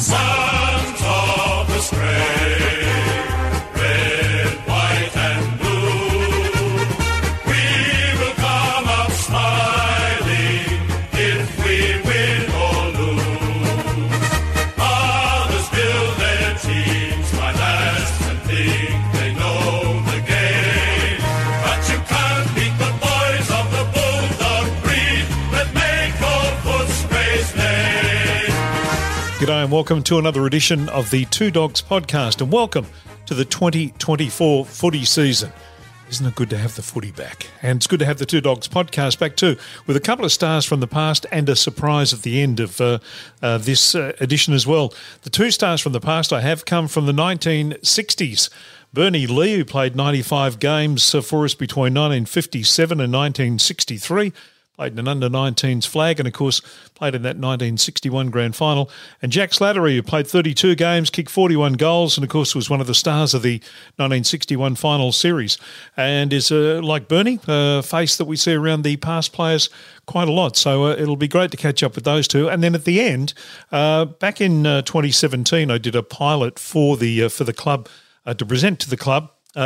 Sons of the spray, red, white and blue, we will come up smiling if we win or lose. Others build their teams by last and think they know the game, but you can't beat the boys of the bulldog breed that make old Footspray's name. G'day and welcome to another edition of the Two Dogs podcast, and welcome to the 2024 footy season. Isn't it good to have the footy back? And it's good to have the Two Dogs podcast back too, with a couple of stars from the past and a surprise at the end of this edition as well. The two stars from the past I have come from the 1960s. Bernie Lee, who played 95 games for us between 1957 and 1963, played in an under-19s flag and, of course, played in that 1961 grand final. And Jack Slattery, who played 32 games, kicked 41 goals and, of course, was one of the stars of the 1961 final series. And is, like Bernie, a face that we see around the past players quite a lot. So it'll be great to catch up with those two. And then at the end, back in 2017, I did a pilot for the club to present to the club.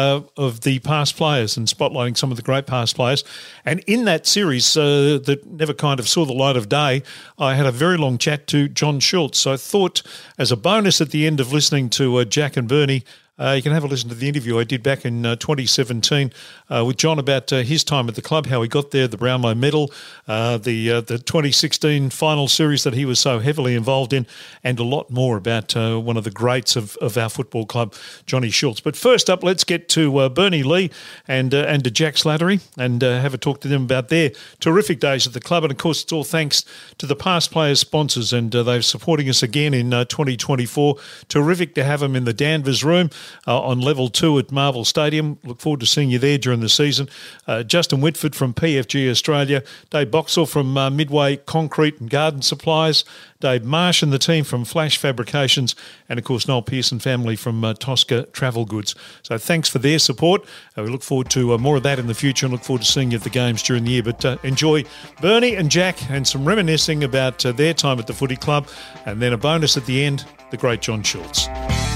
Of the past players and spotlighting some of the great past players. And in that series that never kind of saw the light of day, I had a very long chat to John Schultz. So I thought as a bonus at the end of listening to Jack and Bernie, you can have a listen to the interview I did back in 2017 with John about his time at the club, how he got there, the Brownlow medal, the 2016 final series that he was so heavily involved in, and a lot more about one of the greats of our football club, Johnny Schultz. But first up, let's get to Bernie Lee and to Jack Slattery and have a talk to them about their terrific days at the club. And, of course, it's all thanks to the past players' sponsors, and they're supporting us again in 2024. Terrific to have them in the Danvers room. On level 2 at Marvel Stadium. Look forward to seeing you there during the season. Justin Whitford from PFG Australia, Dave Boxall from Midway Concrete and Garden Supplies, Dave Marsh and the team from Flash Fabrications, and of course Noel Pearson family from Tosca Travel Goods. So thanks for their support. We look forward to more of that in the future and look forward to seeing you at the games during the year. But enjoy Bernie and Jack and some reminiscing about their time at the footy club, and then a bonus at the end, the great John Schultz.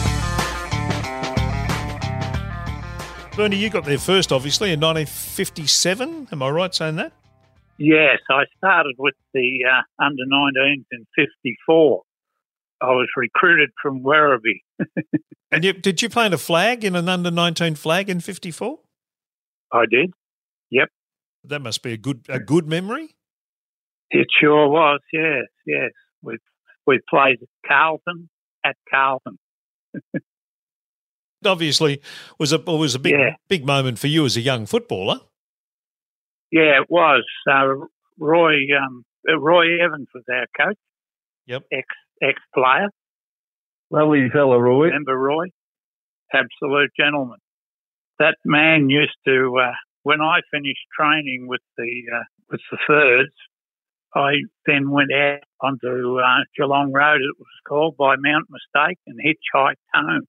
Bernie, you got there first, obviously, in 1957. Am I right saying that? Yes, I started with the under-19s in 54. I was recruited from Werribee. And did you plant a flag in an under-19 flag in 54? I did, yep. That must be a good memory. It sure was, yes. We played at Carlton. Obviously, was a big moment for you as a young footballer. Yeah, it was. Roy Evans was our coach. Yep. Ex-player. Lovely fellow, Roy. Remember Roy? Absolute gentleman. That man used to. When I finished training with the thirds, I then went out onto Geelong Road, it was called, by Mount Mistake, and hitchhiked home.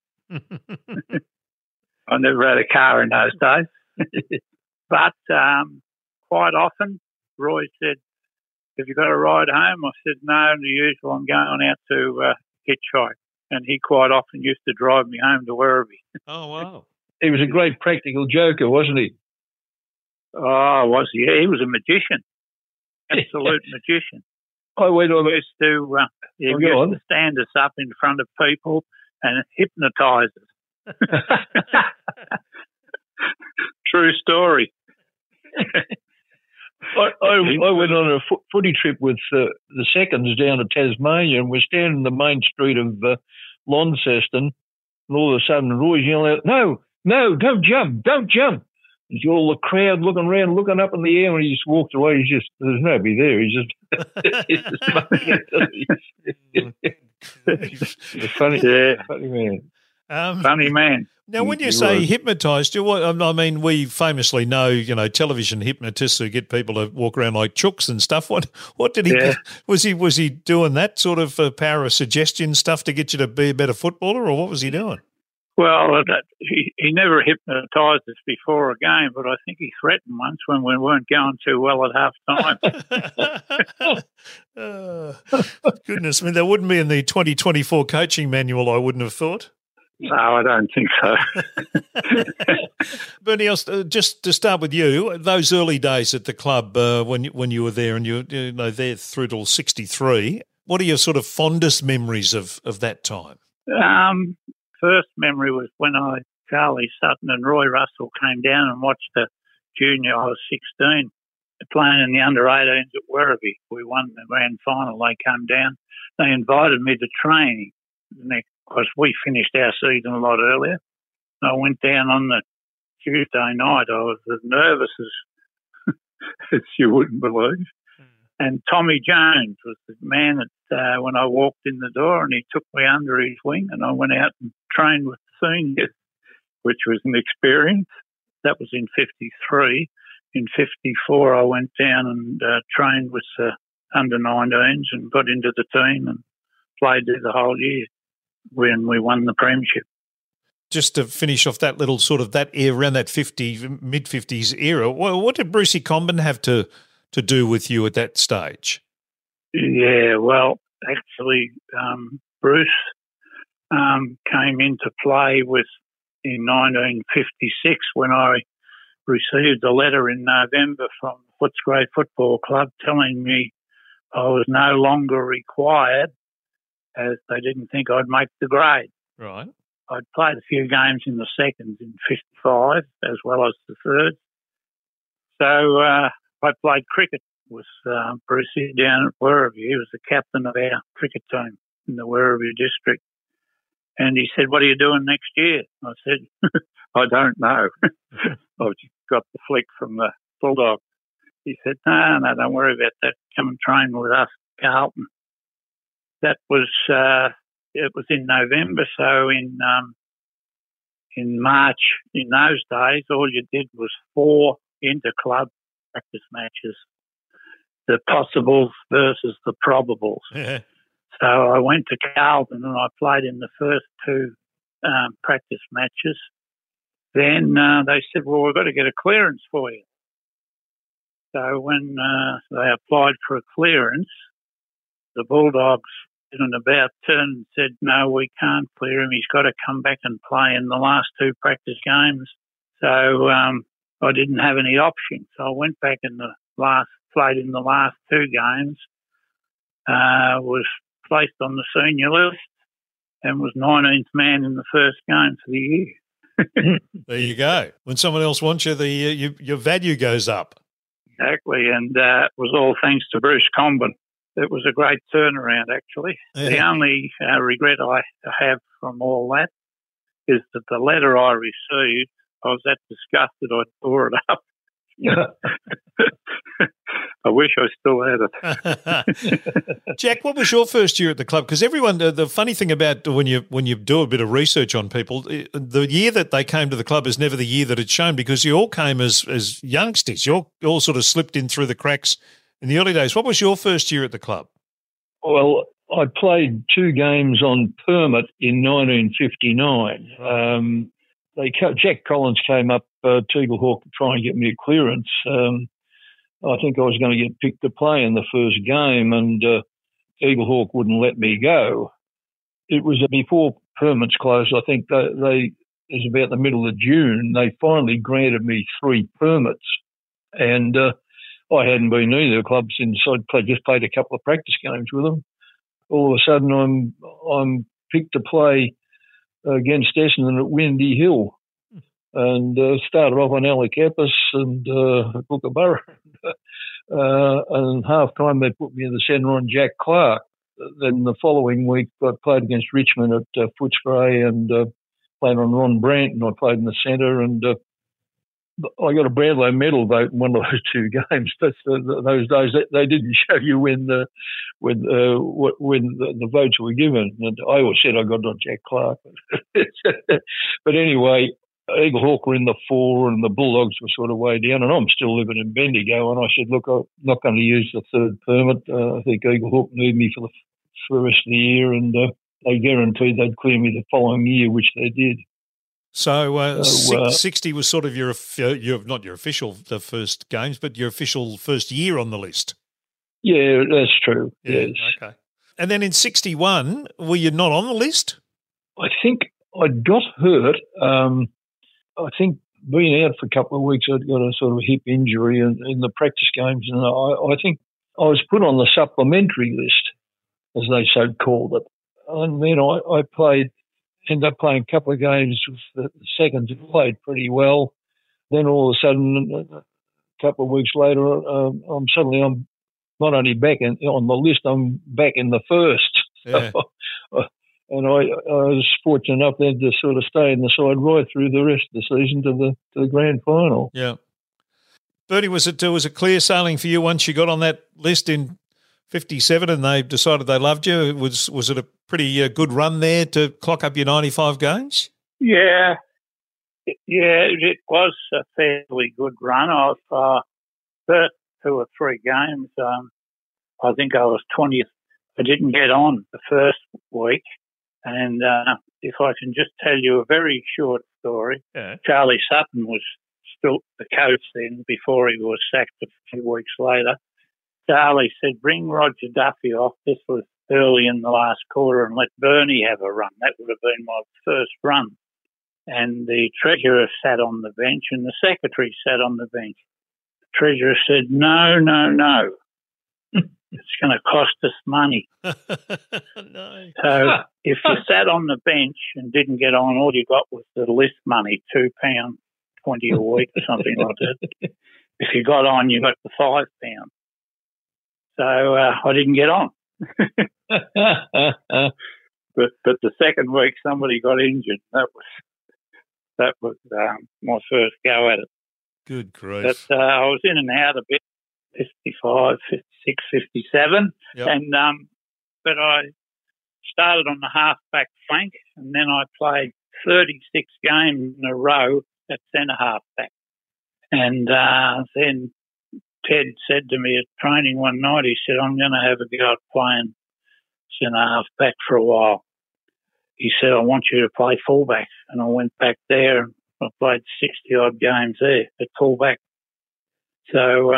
I never had a car in those days. But quite often, Roy said, have you got a ride home? I said, no, the usual, I'm going out to hitchhike. And he quite often used to drive me home to Werribee. Oh, wow. He was a great practical joker, wasn't he? Oh, was he? Yeah, he was a magician. Absolute magician. I went on. He used to stand us up in front of people and hypnotise us. True story. I went on a footy trip with the seconds down to Tasmania, and we're standing in the main street of Launceston, and all of a sudden Roy's yelling out, no, don't jump. And all the crowd looking around, looking up in the air, and he just walked away. There's nobody there. He's just funny man. Funny man. Now, when you say hypnotised, I mean, we famously know, television hypnotists who get people to walk around like chooks and stuff. What did he? Yeah. Was he doing that sort of power of suggestion stuff to get you to be a better footballer, or what was he doing? Well, he never hypnotised us before a game, but I think he threatened once when we weren't going too well at half time. Goodness, I mean, that wouldn't be in the 2024 coaching manual, I wouldn't have thought. No, I don't think so. Bernie, just to start with you, those early days at the club when you were there and you know there through till 63, what are your sort of fondest memories of that time? First memory was when Charlie Sutton and Roy Russell came down and watched the junior. I was 16, playing in the under-18s at Werribee. We won the grand final. They came down. They invited me to training because we finished our season a lot earlier. I went down on the Tuesday night. I was as nervous as you wouldn't believe. And Tommy Jones was the man that when I walked in the door, and he took me under his wing, and I went out and trained with the seniors, which was an experience. That was in 53. In 54, I went down and trained with the under-19s and got into the team and played there the whole year when we won the premiership. Just to finish off that little sort of that era, around that mid-50s era, what did Brucey Comben have to do with you at that stage? Yeah, well, actually, Bruce came into play in 1956 when I received a letter in November from Footscray Football Club telling me I was no longer required as they didn't think I'd make the grade. Right. I'd played a few games in the seconds in 55 as well as the thirds. So I played cricket with Brucey down at Werribee. He was the captain of our cricket team in the Werribee district. And he said, "What are you doing next year?" I said, "I don't know." I've just got the flick from the Bulldogs. He said, no, don't worry about that. Come and train with us, Carlton. That was, it was in November. So in March, in those days, all you did was 4 inter-club practice matches, the possibles versus the probables. Yeah. So I went to Carlton and I played in the first 2 practice matches. Then they said, well, we've got to get a clearance for you. So when they applied for a clearance, the Bulldogs in an about turn and said, no, we can't clear him. He's got to come back and play in the last 2 practice games. So I didn't have any options. So I went back played in the last 2 games, was placed on the senior list and was 19th man in the first game for the year. There you go. When someone else wants you, your value goes up. Exactly, and it was all thanks to Bruce Comben. It was a great turnaround, actually. Yeah. The only regret I have from all that is that the letter I received, I was that disgusted I tore it up. I wish I still had it. Jack, what was your first year at the club? Because everyone, the funny thing about when you do a bit of research on people, the year that they came to the club is never the year that it's shown, because you all came as youngsters. You all sort of slipped in through the cracks in the early days. What was your first year at the club? Well, I played 2 games on permit in 1959. Jack Collins came up to Eagle Hawk to try and get me a clearance. I think I was going to get picked to play in the first game, and Eagle Hawk wouldn't let me go. It was before permits closed. I think it was about the middle of June. They finally granted me 3 permits, and I hadn't been near the club since I'd just played a couple of practice games with them. All of a sudden, I'm picked to play against Essendon at Windy Hill, and started off on Alec Epis and Kookaburra. And half time they put me in the centre on Jack Clark. Then the following week I played against Richmond at Footscray and played on Ron Brandt, and I played in the centre, and I got a Brownlow medal vote in one of those 2 games. That's those days they didn't show you when the votes were given. And I always said I got on Jack Clark, but anyway, Eagle Hawk were in the 4 and the Bulldogs were sort of way down, and I'm still living in Bendigo. And I said, look, I'm not going to use the 3rd permit. I think Eagle Hawk need me for the rest of the year, and they guaranteed they'd clear me the following year, which they did. So 60 was sort of your not your official the first games, but your official first year on the list. Yeah, that's true. Yeah, yes. okay. And then in 61, were you not on the list? I think I got hurt. I think being out for a couple of weeks, I'd got a sort of hip injury in the practice games, and I think I was put on the supplementary list, as they so called it. And then I ended up playing a couple of games with the seconds and played pretty well. Then all of a sudden, a couple of weeks later, I'm not only back on the list, I'm back in the first. Yeah. And I was fortunate enough then to sort of stay in the side right through the rest of the season to the grand final. Yeah. Bernie, was it clear sailing for you once you got on that list in 57 and they decided they loved you? Was it a pretty good run there to clock up your 95 games? Yeah. Yeah, it was a fairly good run. I've first 2 or 3 games, I think I was 20th. I didn't get on the first week. And if I can just tell you a very short story, yeah. Charlie Sutton was still the coach then before he was sacked a few weeks later. Charlie said, bring Roger Duffy off. This was early in the last quarter and let Bernie have a run. That would have been my first run. And the treasurer sat on the bench and the secretary sat on the bench. The treasurer said, no. It's going to cost us money. No. So if you sat on the bench and didn't get on, all you got was the list money, £2.20 a week or something like that. If you got on, you got the £5. So I didn't get on. But the second week somebody got injured. That was my first go at it. Good grief. But I was in and out a bit. 55, 56, 57. Yep. And but I started on the half-back flank and then I played 36 games in a row at centre-half-back. And then Ted said to me at training one night, he said, I'm going to have a go at playing centre-half-back for a while. He said, I want you to play fullback. And I went back there and I played 60-odd games there at fullback. So,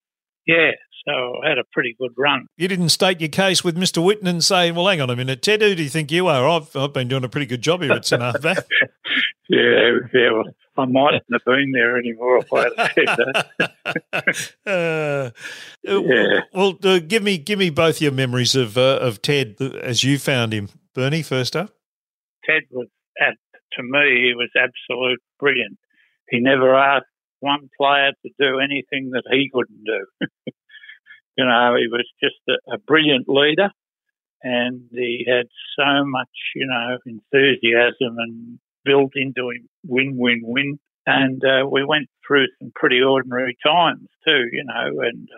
so I had a pretty good run. You didn't state your case with Mr. Whitten and say, well, hang on a minute, Ted, who do you think you are? I've been doing a pretty good job here at centre half-back. Yeah, well, I mightn't have been there anymore if I had said that. Yeah. Well, give me both your memories of Ted as you found him. Bernie, first up. Ted was, to me, he was absolute brilliant. He never asked one player to do anything that he couldn't do. He was just a brilliant leader, and he had so much, enthusiasm and built into him win. And we went through some pretty ordinary times too, and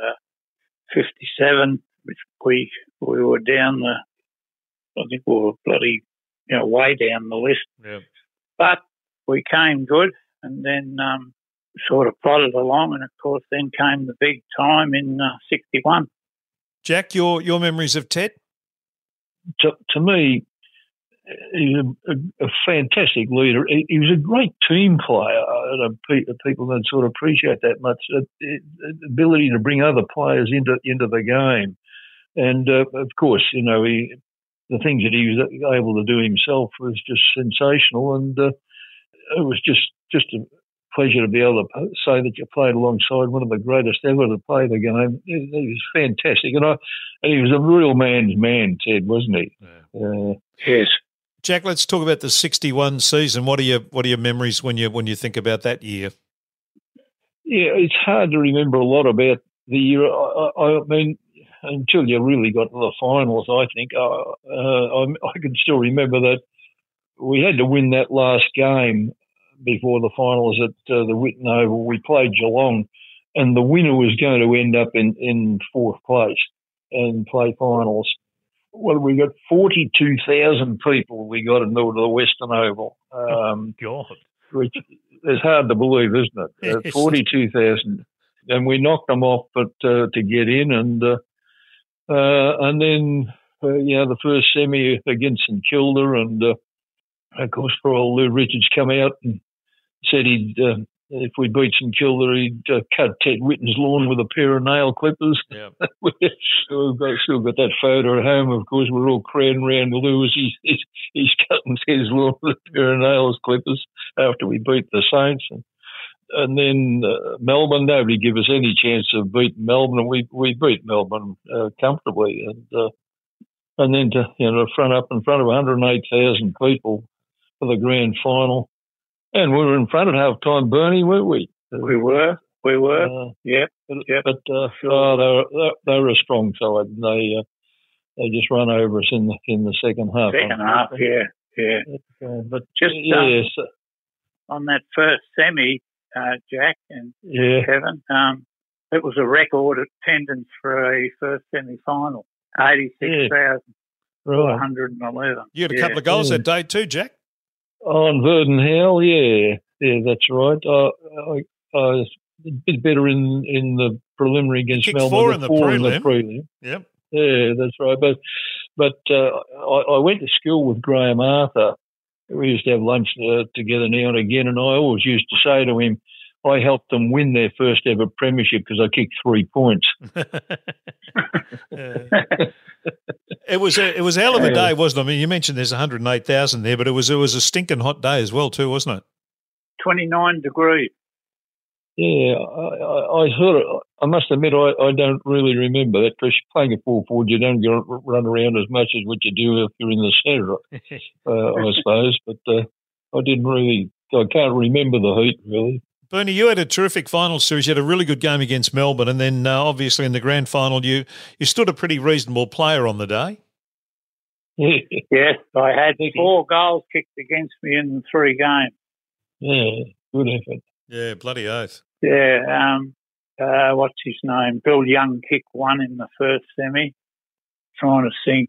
57, which we were down I think we were bloody, way down the list. Yeah. But we came good, and then sort of plodded along, and of course then came the big time in 61. Jack, your memories of Ted? To me, he was a fantastic leader. He was a great team player. People don't sort of appreciate that much. The ability to bring other players into the game. And, of course, the things that he was able to do himself was just sensational. And it was just a pleasure to be able to say that you played alongside one of the greatest ever to play the game. He was fantastic. And he was a real man's man, Ted, wasn't he? Yeah. Yes. Jack, let's talk about the 61 season. What are your memories when you think about that year? Yeah, it's hard to remember a lot about the year. I mean, until you really got to the finals, I think. I can still remember that we had to win that last game before the finals at the Whitten Oval. We played Geelong, and the winner was going to end up in fourth place and play finals. Well, we got 42,000 people we got into the Western Oval. God. Which is hard to believe, isn't it? Yes. 42,000. And we knocked them off to get in. And then, the first semi against St Kilda. And Of course, poor old Lou Richards come out and said he'd, if we beat St Kilda, he'd cut Ted Whitten's lawn with a pair of nail clippers. Yeah. We've still got that photo at home. Of course, we're all crowding around Lou as he's cutting Ted's lawn with a pair of nails clippers after we beat the Saints. And then Melbourne, nobody gave us any chance of beating Melbourne, and we beat Melbourne comfortably. And then to front up in front of 108,000 people for the grand final, and we were in front at half time, Bernie, weren't we? We were. Yep. But they were a strong side. And they just run over us in the second half. Yeah. But just yes, on that first semi, Jack and Kevin, it was a record attendance for a first semi-final, 86,411. You had a couple of goals that day too, Jack. On Verdon Hill, yeah, that's right. I was a bit better in the preliminary against Melbourne. 4 in the prelim. Yep. Yeah, that's right. But I went to school with Graham Arthur. We used to have lunch together now and again, and I always used to say to him, I helped them win their first ever premiership because I kicked 3 points. It was a hell of a day, wasn't it? I mean, you mentioned there's 108,000 there, but it was a stinking hot day as well too, wasn't it? 29 degrees. Yeah, I must admit I don't really remember that because playing a full forward, you don't run around as much as what you do if you're in the centre, I suppose. But I can't remember the heat really. Bernie, you had a terrific final series. You had a really good game against Melbourne, and then obviously in the grand final, you stood a pretty reasonable player on the day. Yes, I had 4 goals kicked against me in 3 games. Yeah, good effort. Yeah, bloody oath. Yeah, what's his name? Bill Young kicked 1 in the first semi. Trying to think,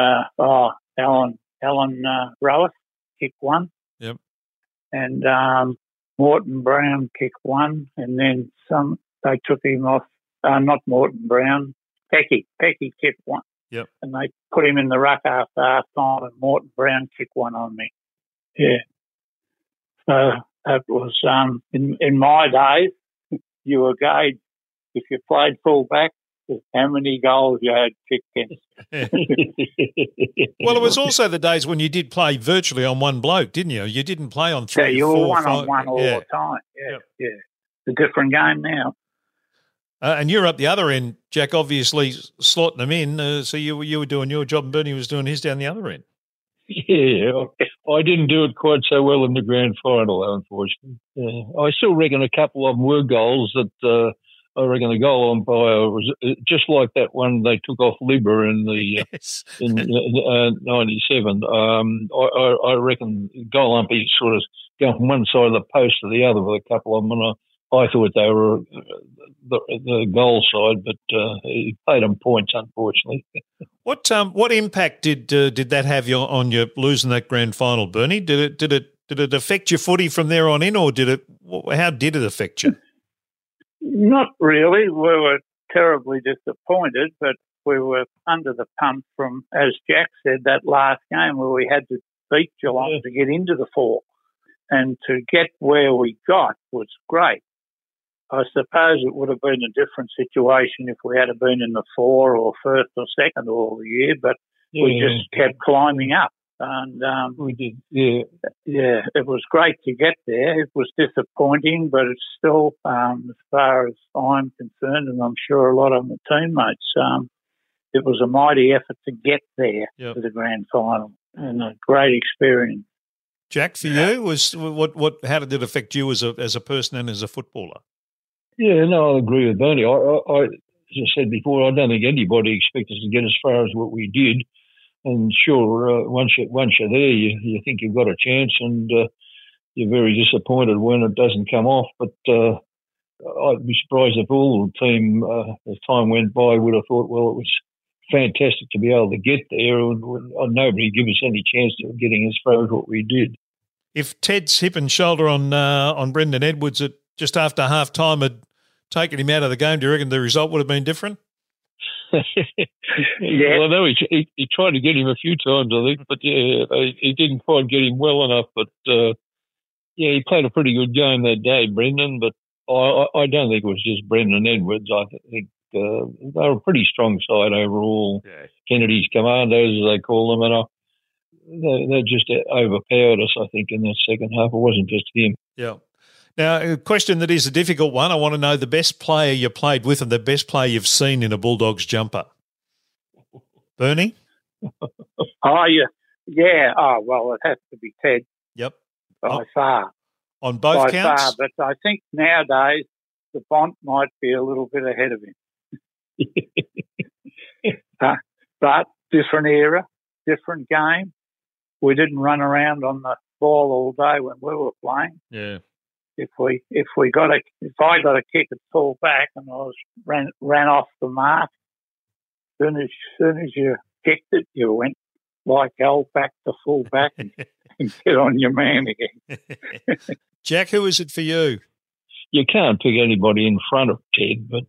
Alan Rowan kicked 1. Yep. And Morton Brown kicked 1, and then they took him off. Not Morton Brown, Pecky kicked 1. Yep. And they put him in the ruck after half time, and Morton Brown kicked 1 on me. Yeah. So that was in my days. You were gauged if you played full back, how many goals you had kicked against. Well, it was also the days when you did play virtually on one bloke, didn't you? You didn't play on 3, 4, 5. Yeah, you were one-on-one all the time. Yeah. It's a different game now. And you're up the other end, Jack, obviously slotting them in. So you were doing your job and Bernie was doing his down the other end. Yeah, I didn't do it quite so well in the grand final, unfortunately. I still reckon a couple of them were goals that I reckon the goal umpire was just like that one they took off Libba in the in 97. I reckon goal umpire sort of going from one side of the post to the other with a couple of them, and I thought they were the goal side, but he paid them points, unfortunately. What impact did that have on you losing that grand final, Bernie? Did it affect your footy from there on in, or how did it affect you? Not really. We were terribly disappointed, but we were under the pump from, as Jack said, that last game where we had to beat Geelong to get into the 4. And to get where we got was great. I suppose it would have been a different situation if we had been in the 4 or first or second all the year, but we just kept climbing up. And we did, yeah. It was great to get there. It was disappointing, but it's still, as far as I'm concerned, and I'm sure a lot of my teammates, it was a mighty effort to get there to the grand final, and a great experience. Jack, for you, how did it affect you as a person and as a footballer? Yeah, no, I agree with Bernie. I as I said before, I don't think anybody expected us to get as far as what we did. And sure, once you're there, you think you've got a chance, and you're very disappointed when it doesn't come off. But I'd be surprised if all the team, as time went by, would have thought, well, it was fantastic to be able to get there, and nobody gave us any chance of getting as far as what we did. If Ted's hip and shoulder on Brendan Edwards at just after half time had taken him out of the game, do you reckon the result would have been different? Yeah. Well, I know he tried to get him a few times, I think, but yeah, he didn't quite get him well enough. But yeah, he played a pretty good game that day, Brendan. But I don't think it was just Brendan Edwards. I think they were a pretty strong side overall. Yeah. Kennedy's commandos, as they call them, and they just overpowered us, I think, in that second half. It wasn't just him. Yeah. Now, a question that is a difficult one. I want to know the best player you played with and the best player you've seen in a Bulldogs jumper. Bernie? Oh, yeah. Oh, well, it has to be Ted Yep. by far. On both By counts? far, but I think nowadays the Bont might be a little bit ahead of him. But different era, different game. We didn't run around on the ball all day when we were playing. Yeah. If I got a kick at full back and I ran off the mark, soon as you kicked it, you went like hell back to full back and get on your man again. Jack, who is it for you? You can't pick anybody in front of Ted, but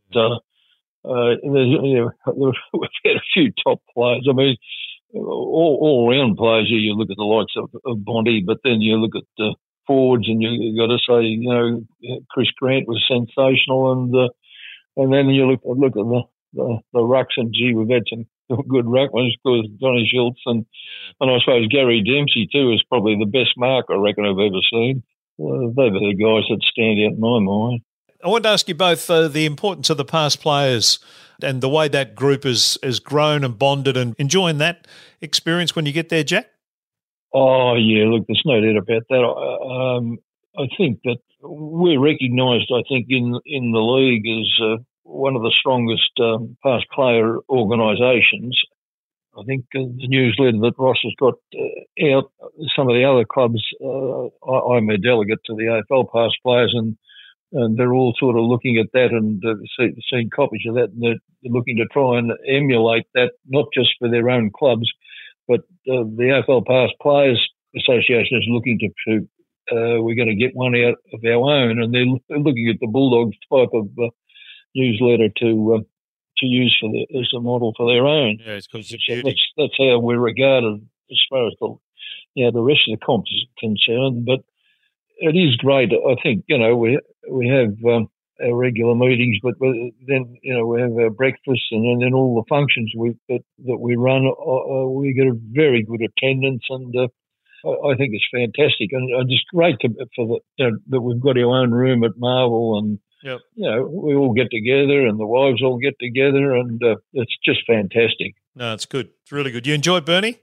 we've had a few top players. I mean, all round players. You look at the likes of Bondy, but then you look at the forwards, and you got to say, Chris Grant was sensational, and then you look at the rucks, and gee, we've had some good ruck ones, because Johnny Schultz and I suppose Gary Dempsey too is probably the best mark I reckon I've ever seen. They're the guys that stand out in my mind. I want to ask you both the importance of the past players and the way that group has grown and bonded, and enjoying that experience when you get there, Jack. Oh yeah, look, there's no doubt about that. I think that we're recognised, I think, in the league as one of the strongest past player organisations. I think the newsletter that Ross has got out, some of the other clubs, I'm a delegate to the AFL past players, and they're all sort of looking at that and seeing copies of that, and they're looking to try and emulate that, not just for their own clubs, but the AFL Past Players Association is looking to we're going to get one out of our own, and they're looking at the Bulldogs type of newsletter to use as a model for their own. Yeah, it's because that's how we're regarded as far as the rest of the comp is concerned. But it is great. I think we have our regular meetings, but then we have our breakfasts, and then all the functions that we run. We get a very good attendance, and I think it's fantastic, and just great that we've got our own room at Marvel, and yep. We all get together, and the wives all get together, and it's just fantastic. No, it's good. It's really good. You enjoy it, Bernie?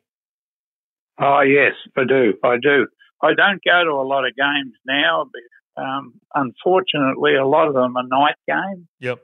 Oh yes, I do. I don't go to a lot of games now, but unfortunately, a lot of them are night games. Yep.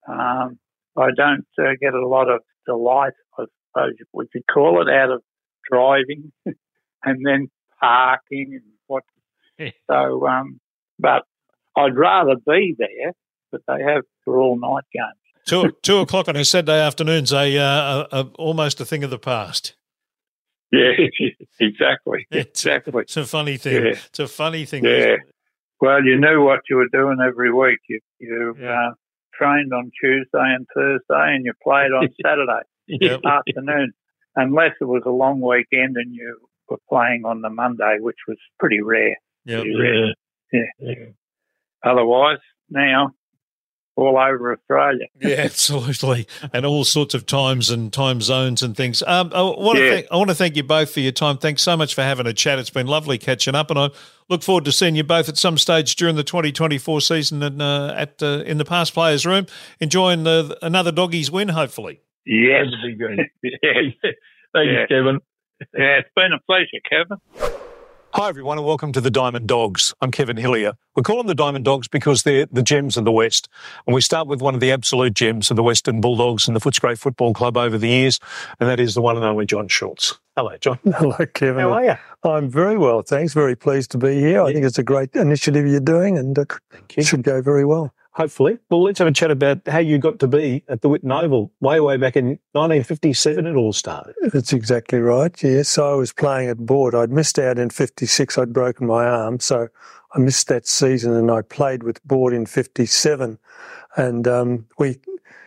I don't get a lot of delight, I suppose we could call it, out of driving and then parking and what. So, but I'd rather be there, but they're all night games. 2 o'clock on a Saturday afternoon's almost a thing of the past. Yeah, exactly. Exactly. It's a funny thing. Yeah. It's a funny thing. Yeah. Well, you knew what you were doing every week. You trained on Tuesday and Thursday, and you played on Saturday afternoon, unless it was a long weekend and you were playing on the Monday, which was pretty rare. Yep. Pretty rare. Yeah. Otherwise, now all over Australia. Yeah, absolutely, and all sorts of times and time zones and things. I want to thank you both for your time. Thanks so much for having a chat. It's been lovely catching up, and I look forward to seeing you both at some stage during the 2024 season and in the Past Players Room, enjoying another Doggies win, hopefully. Yes. That'd be great. Yes. Thanks, Kevin. Yeah, it's been a pleasure, Kevin. Hi, everyone, and welcome to the Diamond Dogs. I'm Kevin Hillier. We call them the Diamond Dogs because they're the gems of the West. And we start with one of the absolute gems of the Western Bulldogs and the Footscray Football Club over the years, and that is the one and only John Schultz. Hello, John. Hello, Kevin. How are you? I'm very well, thanks. Very pleased to be here. I think it's a great initiative you're doing, and it should go very well. Hopefully. Well, let's have a chat about how you got to be at the Whitten Oval way back in 1957 it all started. That's exactly right, yes. So I was playing at Board. I'd missed out in 56. I'd broken my arm, so I missed that season, and I played with Board in 57. And we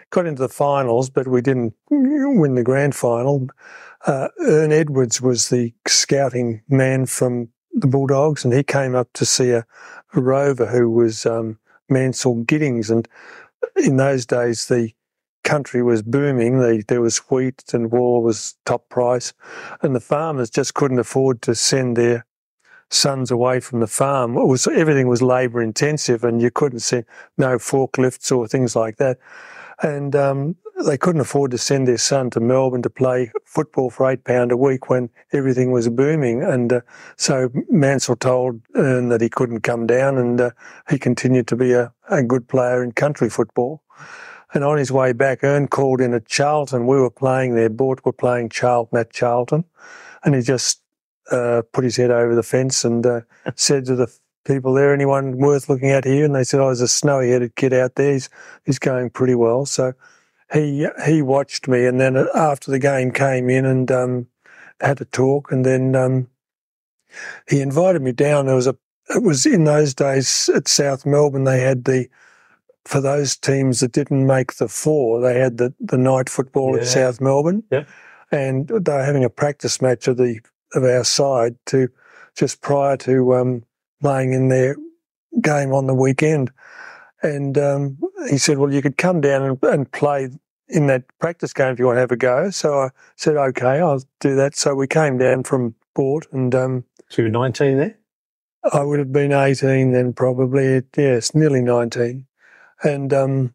got into the finals, but we didn't win the grand final. Ern Edwards was the scouting man from the Bulldogs, and he came up to see a rover who was Mansell Giddings. And in those days, the country was booming. There was wheat and wool was top price, and the farmers just couldn't afford to send their sons away from the farm. Everything was labour intensive, and you couldn't send no forklifts or things like that. And they couldn't afford to send their son to Melbourne to play football for £8 a week when everything was booming. And so Mansell told Ern that he couldn't come down, and he continued to be a good player in country football. And on his way back, Ern called in at Charlton. We were playing there. Bort were playing Charlton at Charlton. And he just put his head over the fence and said to the people there, anyone worth looking at here? And they said, there's a snowy-headed kid out there. He's going pretty well. So he watched me, and then after the game came in and had a talk, and then he invited me down. It was in those days at South Melbourne, they had for those teams that didn't make the four, they had the night football at South Melbourne. Yeah. And they were having a practice match of our side just prior to playing in their game on the weekend. And he said, well, you could come down and play in that practice game if you want to have a go. So I said, okay, I'll do that. So we came down from Bort and... so you were 19 there? I would have been 18 then probably. Yes, nearly 19. And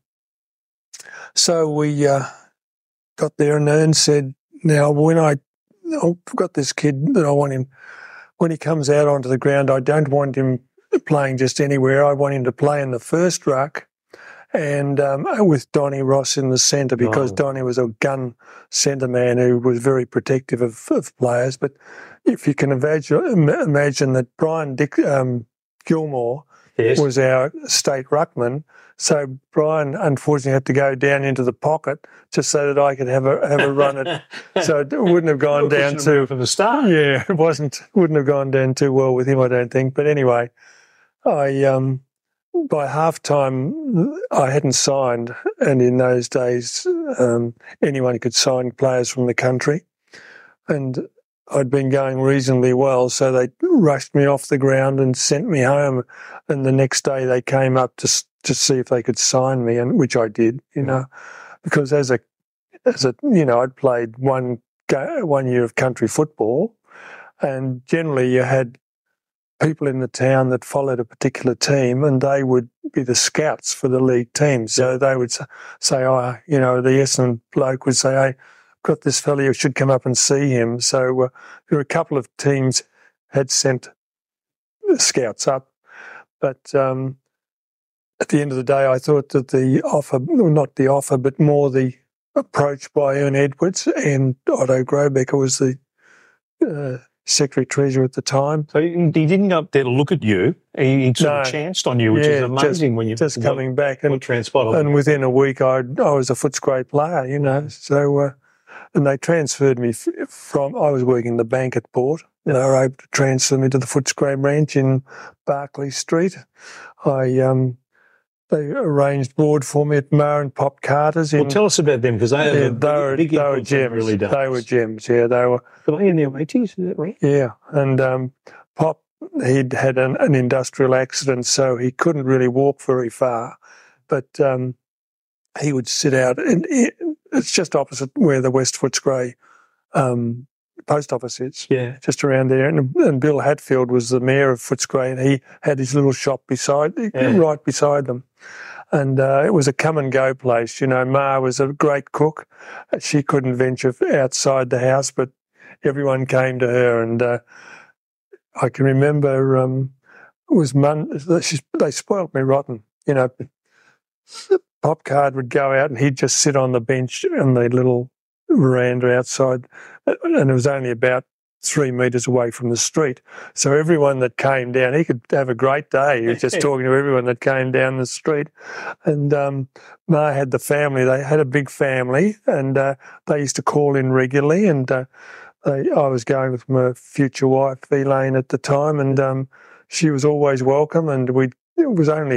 so we got there, and Ern said, now I've got this kid that I want him, when he comes out onto the ground, I don't want him playing just anywhere. I want him to play in the first ruck and with Donnie Ross in the centre, because Donnie was a gun centre man who was very protective of players. But if you can imagine that Brian Gilmore was our state ruckman, so Brian unfortunately had to go down into the pocket just so that I could have a run at. So it wouldn't have gone down from the start. Yeah, it wouldn't have gone down too well with him, I don't think. But anyway, I by half time I hadn't signed, and in those days anyone could sign players from the country, and I'd been going reasonably well, so they rushed me off the ground and sent me home. And the next day they came up to see if they could sign me, and which I did, because as a I'd played one year of country football, and generally you had people in the town that followed a particular team, and they would be the scouts for the league team. So they would say, the Essendon bloke would say, hey, got this fella, you should come up and see him. So there were a couple of teams had sent scouts up. But at the end of the day, I thought that the offer, not the offer, but more the approach by Ern Edwards and Otto Grobecker was the Secretary-Treasurer at the time. So he didn't go up there to look at you. He sort of chanced on you, which is amazing when you just coming back. And transpired. And within a week, I was a Footscray player, So, and they transferred me from. I was working the bank at Port. They were able to transfer me to the Footscray branch in Barclay Street. They arranged board for me at Ma and Pop Carter's. Well, tell us about them, because they were gems. Really does. They were gems. Yeah, they were. Were they in their 80s? Is that right? Yeah, and Pop, he'd had an industrial accident, so he couldn't really walk very far, but he would sit out, and it's just opposite where the West Footscray post office is. Yeah, just around there. And Bill Hatfield was the mayor of Footscray, and he had his little shop right beside them. And it was a come and go place. Ma was a great cook. She couldn't venture outside the house, but everyone came to her. And I can remember it was they spoilt me rotten. Pop Card would go out and he'd just sit on the bench on the little veranda outside, and it was only about 3 metres away from the street. So everyone that came down, he could have a great day. He was just talking to everyone that came down the street. And Ma had the family. They had a big family, and they used to call in regularly. And I was going with my future wife, Elaine, at the time, and she was always welcome. And it was only a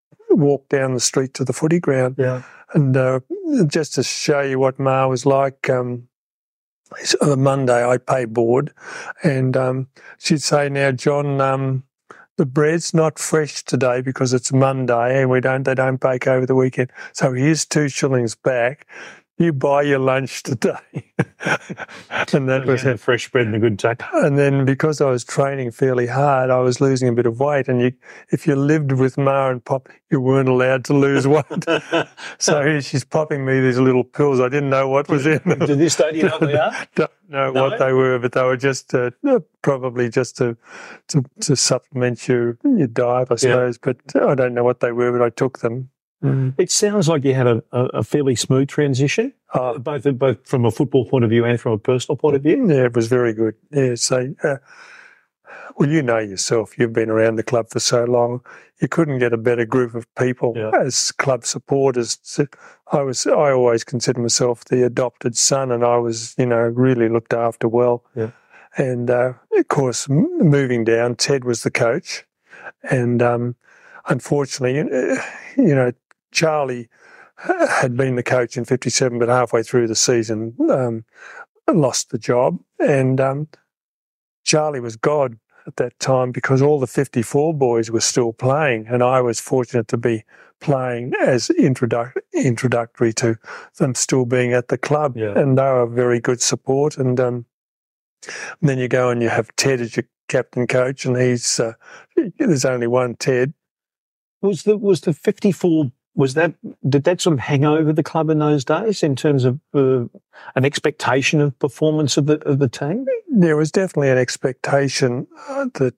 walk down the street to the footy ground. Yeah. And just to show you what Ma was like, on a Monday I pay board, and she'd say, "Now, John, the bread's not fresh today because it's Monday and they don't bake over the weekend. So here's 2 shillings back. You buy your lunch today." And that was the fresh bread and a good tack. And then because I was training fairly hard, I was losing a bit of weight. And if you lived with Ma and Pop, you weren't allowed to lose weight. So here she's popping me these little pills. I didn't know what was in them. To this day, do you know what they are? Don't know what they were, but they were just probably just to supplement your diet, I suppose. But I don't know what they were, but I took them. It sounds like you had a fairly smooth transition, both from a football point of view and from a personal point of view. Yeah, it was very good. Yeah, so, well, you know yourself, you've been around the club for so long, you couldn't get a better group of people as club supporters. I always considered myself the adopted son, and I was, really looked after well. Yeah. And, of course, moving down, Ted was the coach, and unfortunately, Charlie had been the coach in 57, but halfway through the season lost the job. And Charlie was God at that time because all the 54 boys were still playing, and I was fortunate to be playing as introductory to them still being at the club. Yeah. And they were very good support. And then you go and you have Ted as your captain coach, and he's there's only one Ted. Was the 54? Did that sort of hang over the club in those days in terms of an expectation of performance of the team? There was definitely an expectation that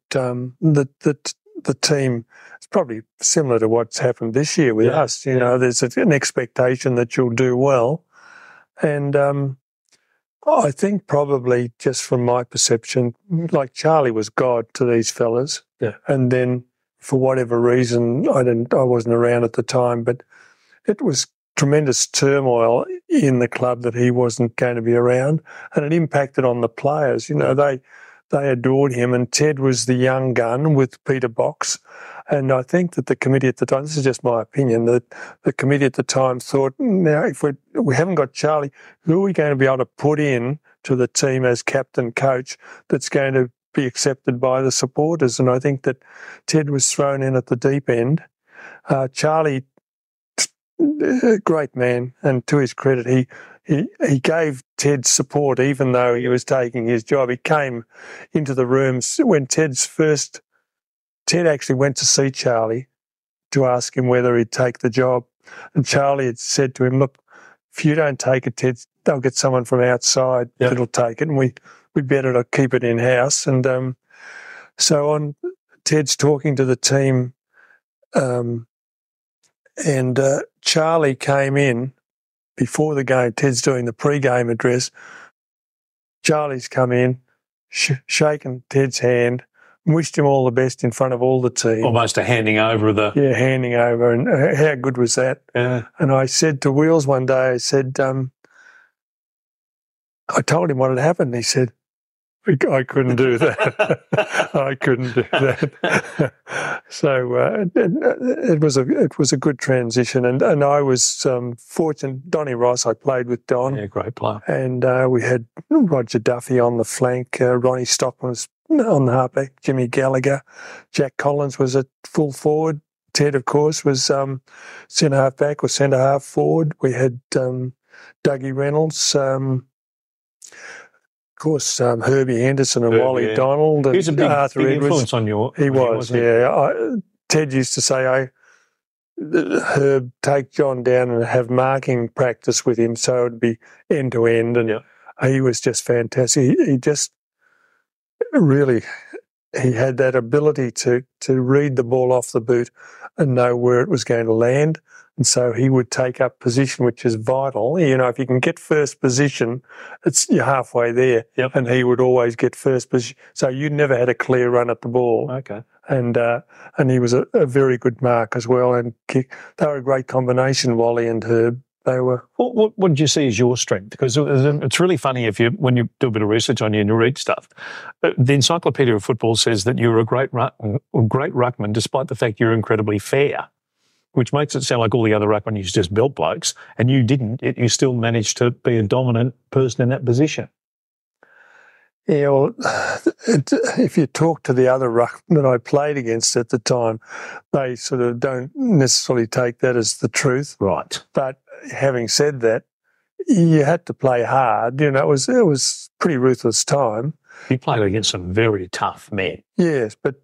the team is probably similar to what's happened this year with us. There's an expectation that you'll do well, and I think probably just from my perception, like Charlie was God to these fellas, and then, for whatever reason, I wasn't around at the time, but it was tremendous turmoil in the club that he wasn't going to be around, and it impacted on the players. They adored him, and Ted was the young gun with Peter Box, and I think that the committee at the time, this is just my opinion, that the committee at the time thought, now if we haven't got Charlie, who are we going to be able to put in to the team as captain coach that's going to be accepted by the supporters? And I think that Ted was thrown in at the deep end. Charlie, great man, and to his credit, he gave Ted support even though he was taking his job. He came into the rooms when Ted actually went to see Charlie to ask him whether he'd take the job. And Charlie had said to him, "Look, if you don't take it, Ted, they'll get someone from outside that'll take it, and we better to keep it in-house." And so on, Ted's talking to the team, and Charlie came in before the game. Ted's doing the pre-game address. Charlie's come in, shaken Ted's hand, wished him all the best in front of all the team. Almost a handing over of the... Yeah, handing over. And how good was that? Yeah. And I said to Wheels one day, I said, I told him what had happened. He said, "I couldn't do that." I couldn't do that. So it was a good transition, and I was fortunate. Donnie Ross, I played with Don. Yeah, great player. And we had Roger Duffy on the flank. Ronnie Stockman was on the halfback. Jimmy Gallagher, Jack Collins was at full forward. Ted, of course, was centre half back or centre half forward. We had Dougie Reynolds. Of course, Herbie Henderson and Wally Donald. He was a big Arthur Edwards. influence on you. He was, yeah. Ted used to say, Herb, take John down and have marking practice with him so it would be end to end. And he was just fantastic. He just really, he had that ability to read the ball off the boot and know where it was going to land. And so he would take up position, which is vital. If you can get first position, you're halfway there. Yep. And he would always get first position. So you never had a clear run at the ball. Okay. And he was a very good mark as well. And they were a great combination, Wally and Herb. They were. What did you see as your strength? Because it's really funny when you do a bit of research on you and you read stuff. The Encyclopedia of Football says that you were a great ruckman, despite the fact you're incredibly fair. which makes it sound like all the other ruckman used just built blokes, and you didn't. You still managed to be a dominant person in that position. Yeah, well, if you talk to the other ruckmen that I played against at the time, they sort of don't necessarily take that as the truth. Right. But having said that, you had to play hard. You know, it was pretty ruthless time. You played against some very tough men. Yes, but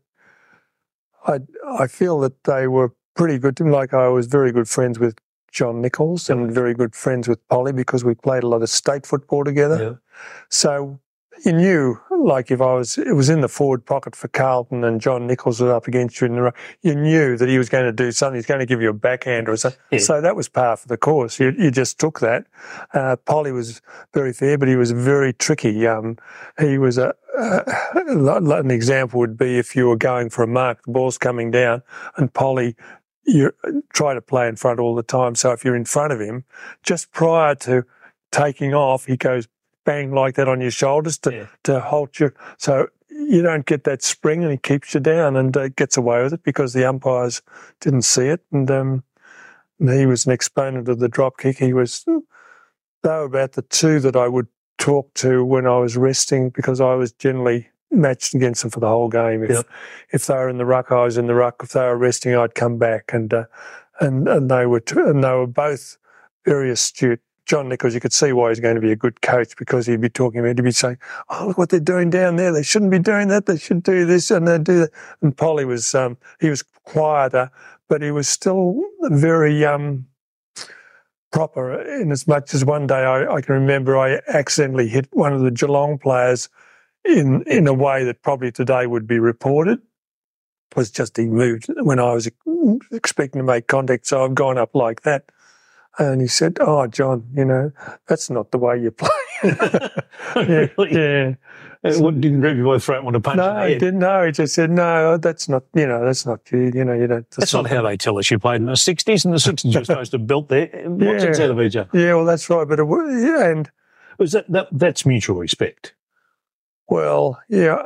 I feel that they were pretty good. Like, I was very good friends with John Nichols and very good friends with Polly because we played a lot of state football together. Yeah. So you knew, like, if it was in the forward pocket for Carlton and John Nichols was up against you in the ruck, you knew that he was going to do something. He's going to give you a backhand or something. Yeah. So that was par for the course. You just took that. Polly was very fair, but he was very tricky. He was an example would be if you were going for a mark, the ball's coming down, and Polly, you try to play in front all the time. So if you're in front of him, just prior to taking off, he goes bang like that on your shoulders to halt you. So you don't get that spring, and he keeps you down and gets away with it because the umpires didn't see it. And he was an exponent of the drop kick. They were about the two that I would talk to when I was resting, because I was generally matched against them for the whole game. If they were in the ruck, I was in the ruck. If they were resting, I'd come back. And they were both very astute. John Nichols, you could see why he's going to be a good coach, because he'd be saying, "Oh, look what they're doing down there. They shouldn't be doing that. They should do this and they do that." And Polly was, he was quieter, but he was still very proper. In as much as one day I can remember I accidentally hit one of the Geelong players in a way that probably today would be reported. It was just he moved when I was expecting to make contact, so I've gone up like that. And he said, "Oh, John, that's not the way you play." Really? Yeah. Didn't grab you by the throat and want to punch No, he didn't. No, he just said, "No, that's not. That's not you. You don't." That's not how they tell us you played in the 60s. In the 60s, you're supposed to belt there. What's it out of each other? Yeah, well, that's right. But and was that's mutual respect. Well, yeah,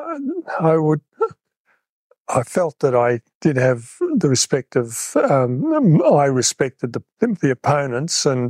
I felt that I did have the respect of. I respected the opponents, and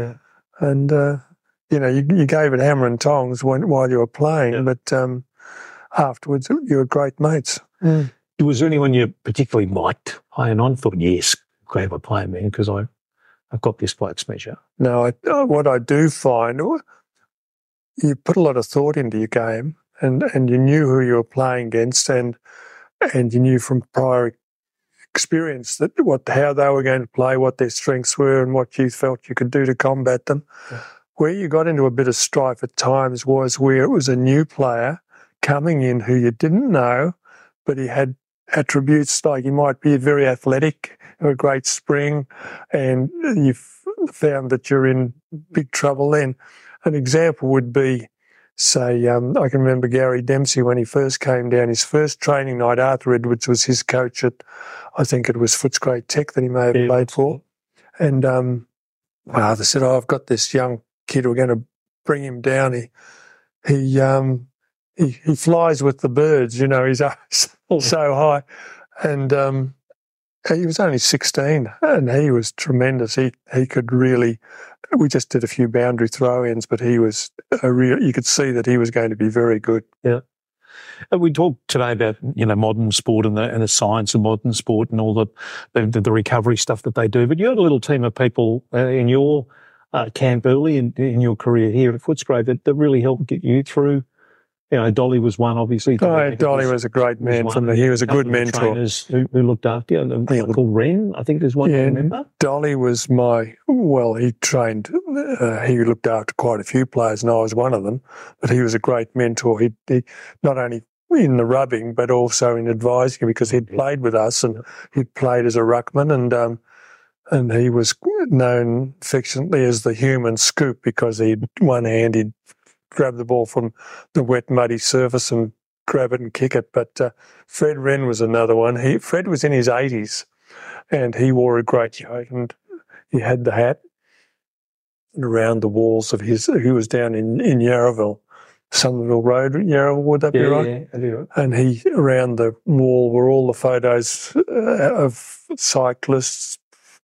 you gave it hammer and tongs while you were playing, but afterwards you were great mates. Mm. Was there anyone you particularly liked playing on? Thought, yes, great by playing, man, because I've got this bloke's measure. No, what I do find, you put a lot of thought into your game, and you knew who you were playing against, and you knew from prior experience that how they were going to play, what their strengths were, and what you felt you could do to combat them. Yeah. Where you got into a bit of strife at times was where it was a new player coming in who you didn't know, but he had attributes like he might be very athletic, a great spring, and you found that you're in big trouble then. An example would be, say, I can remember Gary Dempsey when he first came down, his first training night, Arthur Edwards was his coach at, I think it was Footscray Tech that he may have played for. And Arthur said, "I've got this young kid, we're going to bring him down. He flies with the birds, he's so high." And he was only 16 and he was tremendous. He could really, we just did a few boundary throw-ins, but he was you could see that he was going to be very good. Yeah. And we talked today about, modern sport and the science of modern sport and all the recovery stuff that they do. But you had a little team of people in your camp early in your career here at Footscray that really helped get you through. Dolly was one, obviously. Dolly was a great man for me. He was a good mentor. Trainers who looked after you. Called Ren, I think there's one. Yeah, remember? Dolly was he trained, he looked after quite a few players, and I was one of them, but he was a great mentor. He not only in the rubbing, but also in advising, because he'd played with us and he'd played as a ruckman, and he was known affectionately as the human scoop, because he'd grab the ball from the wet, muddy surface and grab it and kick it. But Fred Wren was another one. Fred was in his 80s and he wore a great coat and he had the hat around the walls of he was down in Yarraville, Somerville Road, Yarraville, would that be right? Yeah. And around the wall were all the photos of cyclists,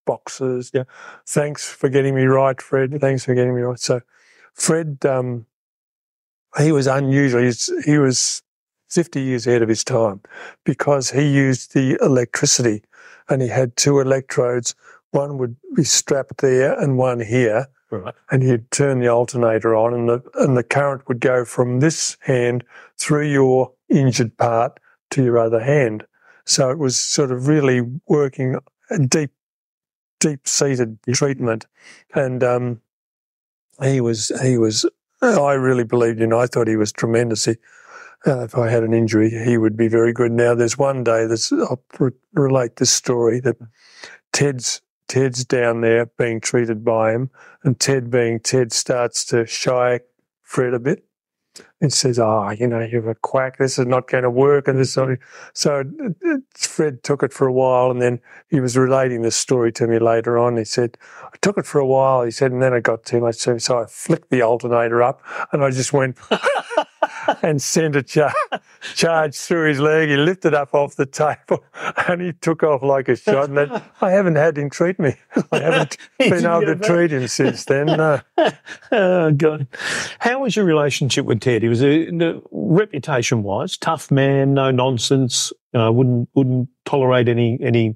boxes. Yeah. Thanks for getting me right, Fred. Thanks for getting me right. So Fred, he was unusual. He was 50 years ahead of his time because he used the electricity and he had two electrodes. One would be strapped there and one here. Right. And he'd turn the alternator on and the current would go from this hand through your injured part to your other hand. So it was sort of really working a deep-seated treatment. And he was. I really believed in him. I thought he was tremendous. If I had an injury, he would be very good. Now, there's one day I'll relate this story that Ted's down there being treated by him, and Ted starts to shy Fred a bit. And says, you're a quack, this is not going to work. And this sort of, so Fred took it for a while, and then he was relating this story to me later on. He said, I took it for a while, he said, and then it got too much to me. So I flicked the alternator up and I just went and sent a charge through his leg. He lifted up off the table and he took off like a shot. And then I haven't had him treat me. I haven't been able to treat him since then. No. Oh, God. How was your relationship with Ted? He was, reputation-wise, tough man, no nonsense, wouldn't tolerate any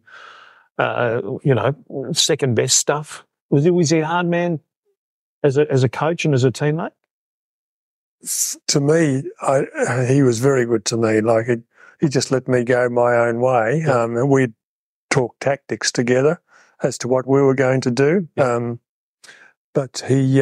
second-best stuff. Was he a hard man as a coach and as a teammate? To me, he was very good to me. Like he just let me go my own way. Yeah. We'd talk tactics together as to what we were going to do. Yeah. But he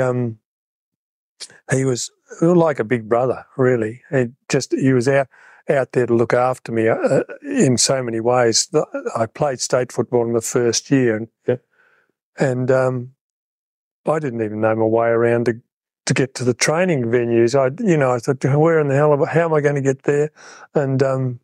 was like a big brother, really. He was out there to look after me in so many ways. I played state football in the first year, and I didn't even know my way around to get to the training venues. I thought, where in the hell how am I going to get there? And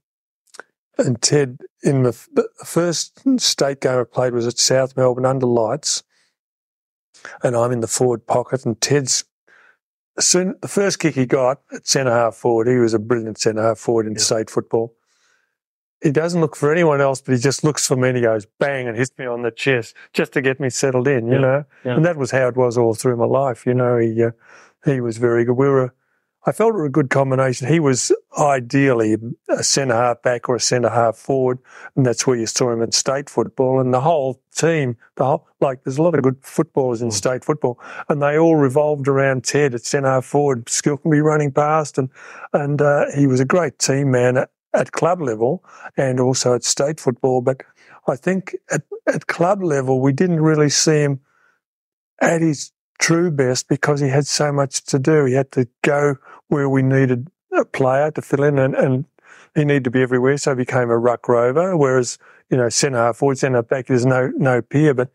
Ted, in the first state game I played was at South Melbourne under lights, and I'm in the forward pocket, and Ted's the first kick he got at centre-half forward. He was a brilliant centre-half forward in state football. He doesn't look for anyone else, but he just looks for me and he goes bang and hits me on the chest just to get me settled in, you know. Yeah. And that was how it was all through my life, you know. He was very good. I felt we were a good combination. He was ideally a centre-half back or a centre-half forward, and that's where you saw him in state football. And the whole team, there's a lot of good footballers in state football, and they all revolved around Ted at centre-half forward. Skill can be running past, and he was a great team man at club level and also at state football. But I think at club level, we didn't really see him at his true best because he had so much to do. He had to go where we needed a player to fill in, and he needed to be everywhere, so he became a ruck rover, whereas, centre-half forward, centre-half back, there's no peer. But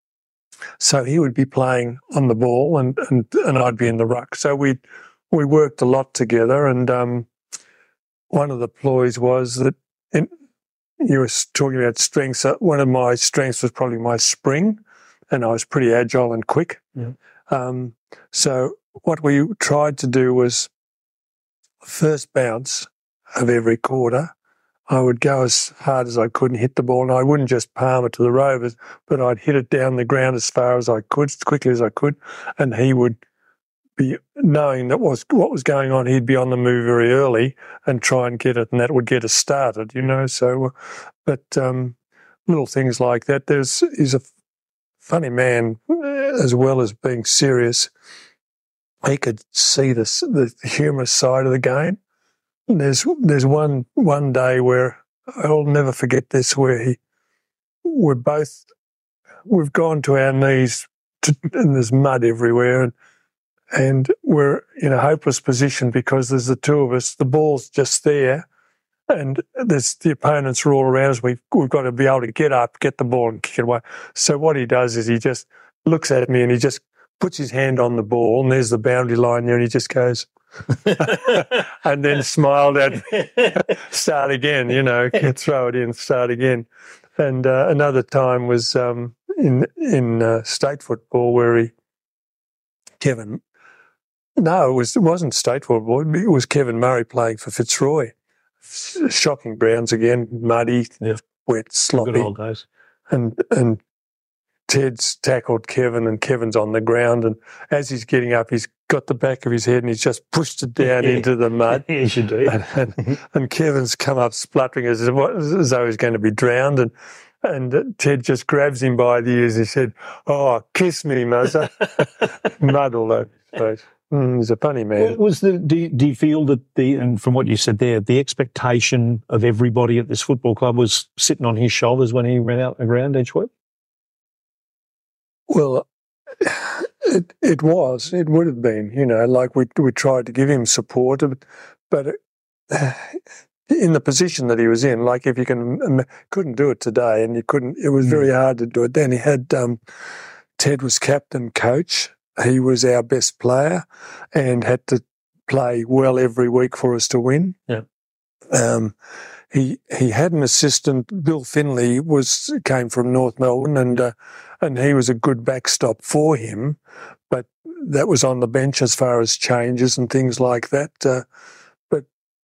so he would be playing on the ball and I'd be in the ruck. So we worked a lot together, and one of the ploys was that you were talking about strengths. One of my strengths was probably my spring, and I was pretty agile and quick. Yeah. So what we tried to do was first bounce of every quarter, I would go as hard as I could and hit the ball, and I wouldn't just palm it to the Rovers, but I'd hit it down the ground as far as I could, as quickly as I could, and he would be knowing that what was going on. He'd be on the move very early and try and get it, and that would get us started, So, but little things like that. He's a funny man as well as being serious. He could see the humorous side of the game. There's one day where I'll never forget this, where we've gone to our knees and there's mud everywhere, and we're in a hopeless position because there's the two of us. The ball's just there, and there's the opponents are all around us. We've got to be able to get up, get the ball, and kick it away. So what he does is he just looks at me and he just puts his hand on the ball, and there's the boundary line there, and he just goes, and then smiled at me. Start again, throw it in, start again. And another time was in state football where it wasn't state football. It was Kevin Murray playing for Fitzroy. Shocking grounds again, muddy, wet, sloppy. Good old days. And Ted's tackled Kevin and Kevin's on the ground, and as he's getting up, he's got the back of his head and he's just pushed it down into the mud. Yes, you do. And Kevin's come up spluttering as though he's going to be drowned, and Ted just grabs him by the ears and he said, "Oh, kiss me, Muzzer." Mud all over his face. He's a funny man. Do you feel that and from what you said there, the expectation of everybody at this football club was sitting on his shoulders when he ran out the ground each week? Well, it would have been, like we tried to give him support, but in the position that he was in, like if you couldn't do it today, and it was very hard to do it then. He had, Ted was captain coach. He was our best player and had to play well every week for us to win. Yeah. He had an assistant, Bill Finley, came from North Melbourne, and he was a good backstop for him, but that was on the bench as far as changes and things like that. But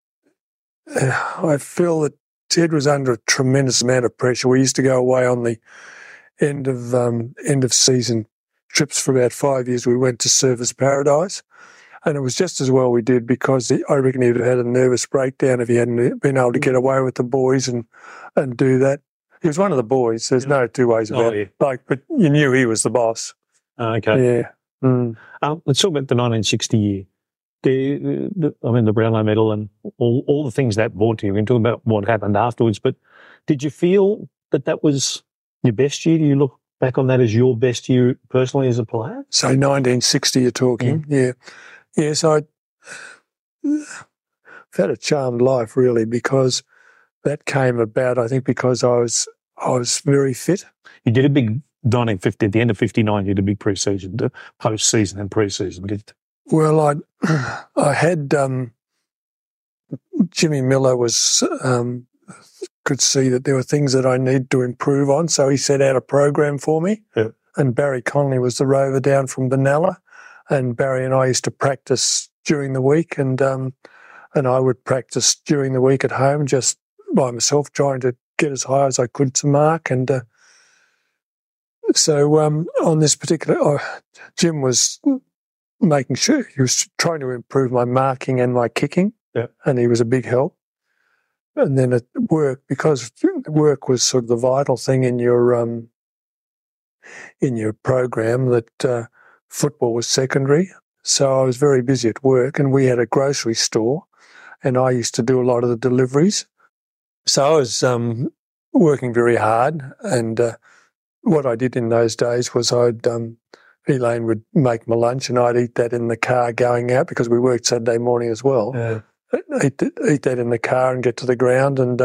I feel that Ted was under a tremendous amount of pressure. We used to go away on the end of season trips for about 5 years. We went to Surfers Paradise. And it was just as well we did, because I reckon he'd have had a nervous breakdown if he hadn't been able to get away with the boys and do that. He was one of the boys. There's no two ways about it. But you knew he was the boss. Okay. Yeah. Mm. Let's talk about the 1960 year. The Brownlow medal and all the things that brought to you. We can talk about what happened afterwards. But did you feel that was your best year? Do you look back on that as your best year personally as a player? So 1960 you're talking, yeah. Yes, I've had a charmed life, really, because that came about, I think, because I was very fit. You did a big 1950, at the end of 59, you did a big pre-season, post-season and pre-season. Well, I had Jimmy Miller could see that there were things that I needed to improve on, so he set out a program for me. Yeah. And Barry Connolly was the rover down from Benalla. And Barry and I used to practice during the week, and I would practice during the week at home just by myself, trying to get as high as I could to mark. And so on this particular, Jim was making sure he was trying to improve my marking and my kicking, and he was a big help. And then at work, because work was sort of the vital thing in your program, that. Football was secondary, so I was very busy at work, and we had a grocery store, and I used to do a lot of the deliveries. So I was working very hard, and what I did in those days was Elaine would make my lunch, and I'd eat that in the car going out, because we worked Saturday morning as well. Yeah. Eat that in the car and get to the ground, and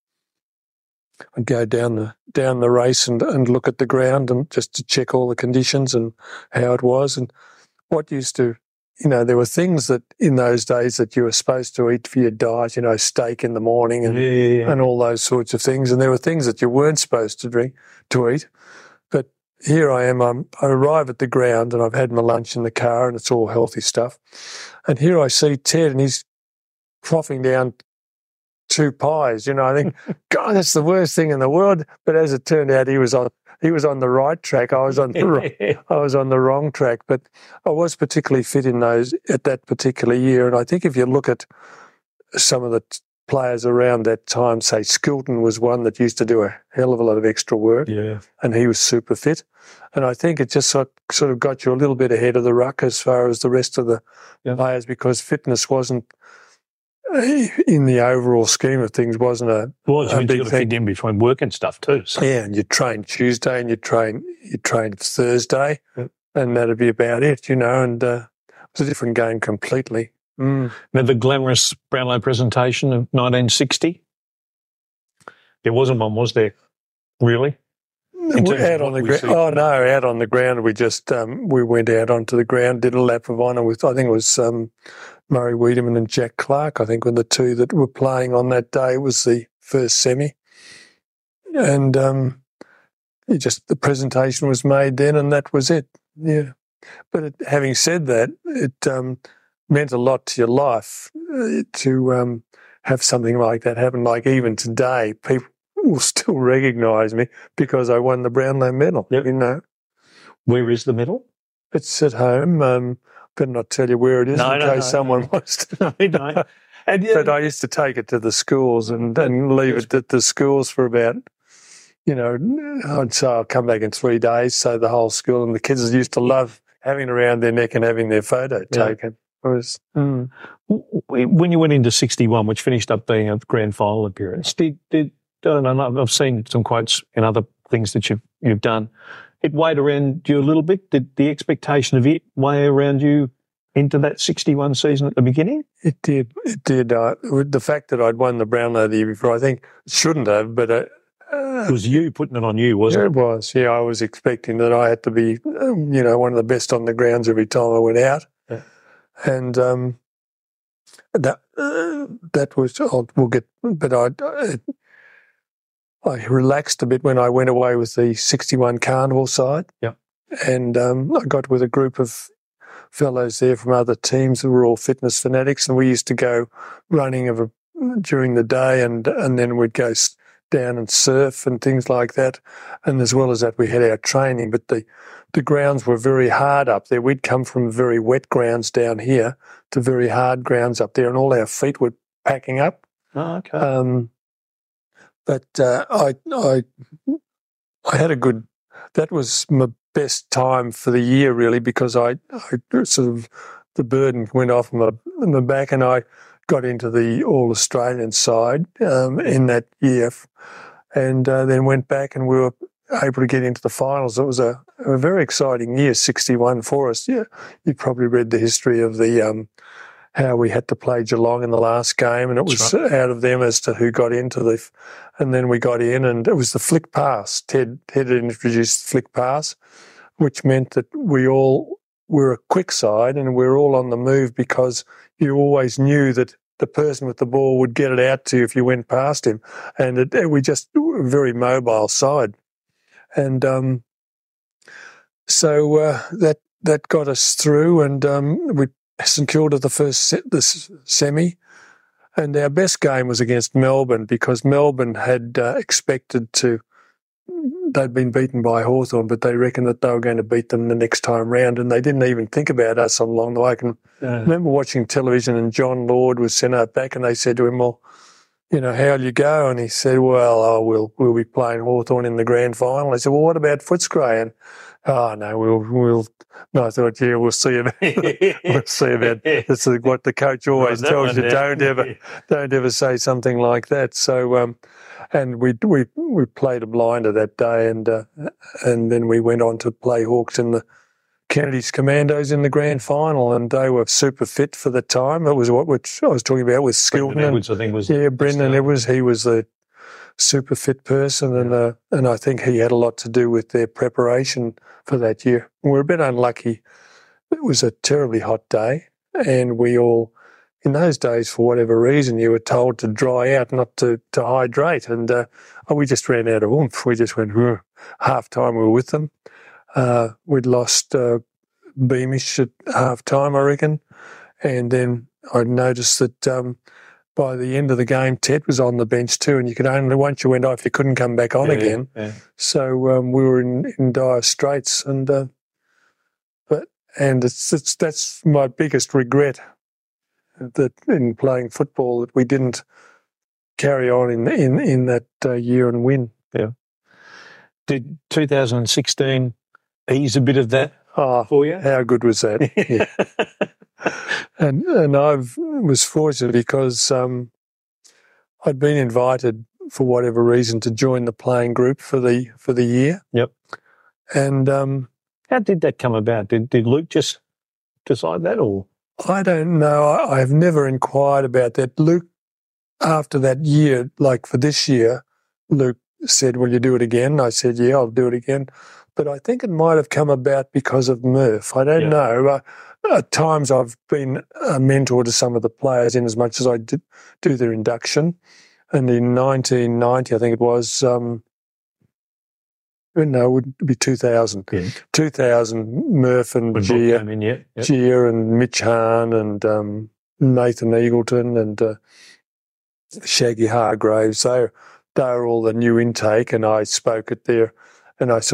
I'd go down the race and look at the ground, and just to check all the conditions and how it was. And what used to, there were things that in those days that you were supposed to eat for your diet, steak in the morning and all those sorts of things. And there were things that you weren't supposed to eat. But here I am, I arrive at the ground, and I've had my lunch in the car, and it's all healthy stuff. And here I see Ted, and he's frothing down 2 pies, I think, God, that's the worst thing in the world. But as it turned out, he was on the right track. I was on the wrong track. But I was particularly fit at that particular year. And I think if you look at some of the players around that time, say Skilton was one that used to do a hell of a lot of extra work. Yeah. And he was super fit. And I think it just sort of got you a little bit ahead of the ruck as far as the rest of the players, because fitness wasn't, in the overall scheme of things, wasn't a big thing. Fit in between work and stuff too. So. Yeah, and you train Tuesday and you train Thursday, and that'd be about it, and it was a different game completely. Now, the glamorous Brownlow presentation of 1960, there wasn't one, was there? Really? Out on the ground? Oh no, out on the ground. We just we went out onto the ground, did a lap of honour with, I think it was Murray Wiedemann and Jack Clark, I think, were the two that were playing on that day. It was the first semi. And the presentation was made then, and that was it. Yeah. But having said that, it meant a lot to your life to have something like that happen. Like even today, people will still recognise me because I won the Brownlow medal, Where is the medal? It's at home. Better not tell you where it is in case someone wants to. No. And, But I used to take it to the schools and leave it at the schools for about, I'd say I'll come back in 3 days, so the whole school, and the kids used to love having it around their neck and having their photo taken. It was, When you went into 61, which finished up being a grand final appearance, I've seen some quotes and other things that you've done. It weighed around you a little bit. Did the expectation of it weigh around you into that 61 season at the beginning? It did. It did. The fact that I'd won the Brownlow the year before, I think shouldn't have, but it was you putting it on you, wasn't it? It was. Yeah, I was expecting that I had to be, one of the best on the grounds every time I went out, and that was. We'll get, but I relaxed a bit when I went away with the 61 Carnival side. Yeah. And I got with a group of fellows there from other teams who were all fitness fanatics, and we used to go running during the day, and then we'd go down and surf and things like that. And as well as that, we had our training. But the grounds were very hard up there. We'd come from very wet grounds down here to very hard grounds up there, and all our feet were packing up. Oh, okay. But I had a good. That was my best time for the year, really, because I sort of the burden went off my back, and I got into the All Australian side in that year, and then went back, and we were able to get into the finals. It was a very exciting year, 61 for us. Yeah, you probably read the history of the. How we had to play Geelong in the last game, and it was out of them as to who got into and then we got in, and it was the flick pass. Ted had introduced flick pass, which meant that we all were a quick side and we were all on the move, because you always knew that the person with the ball would get it out to you if you went past him, and we just were a very mobile side, and so that got us through, and we. St Kilda the semi, and our best game was against Melbourne, because Melbourne had expected to. They'd been beaten by Hawthorn, but they reckoned that they were going to beat them the next time round, and they didn't even think about us along the way. I can remember watching television, and John Lord was sent out back, and they said to him, "Well, how'll you go?" And he said, "Well, we'll be playing Hawthorn in the grand final." I said, "Well, what about Footscray?" And no, we'll. No, I thought, we'll see about. We'll see about. That's what the coach always tells you. Don't ever say something like that. So, and we played a blinder that day, and then we went on to play Hawks in the Kennedy's Commandos in the grand final, and they were super fit for the time. It was which I was talking about with Skilton. Brendan Edwards, I think, was. Yeah, Brendan Edwards. He was the super fit person, and I think he had a lot to do with their preparation for that year. We were a bit unlucky. It was a terribly hot day, and we all, in those days, for whatever reason, you were told to dry out, not to hydrate, and we just ran out of oomph. We just went, half time we were with them. We'd lost Beamish at half time, I reckon, and then I noticed that by the end of the game, Ted was on the bench too, and you could only, once you went off, you couldn't come back on again. Yeah. So we were in dire straits, and that's my biggest regret, that in playing football, that we didn't carry on in that year and win. Yeah. Did 2016 ease a bit of that for you? How good was that? Yeah. And I was fortunate because I'd been invited for whatever reason to join the playing group for the year. Yep. And how did that come about? Did Luke just decide that, or? I don't know. I have never inquired about that. Luke, after that year, like for this year, Luke said, "Will you do it again?" I said, "Yeah, I'll do it again." But I think it might have come about because of Murph. I don't know. At times I've been a mentor to some of the players in as much as I do their induction. And in 1990, I think it was, no, it would be 2000. Yeah. 2000, Murph and Gia and Mitch Hahn and Nathan Eagleton and Shaggy Hargraves. They were all the new intake, and I spoke at there, and I sort of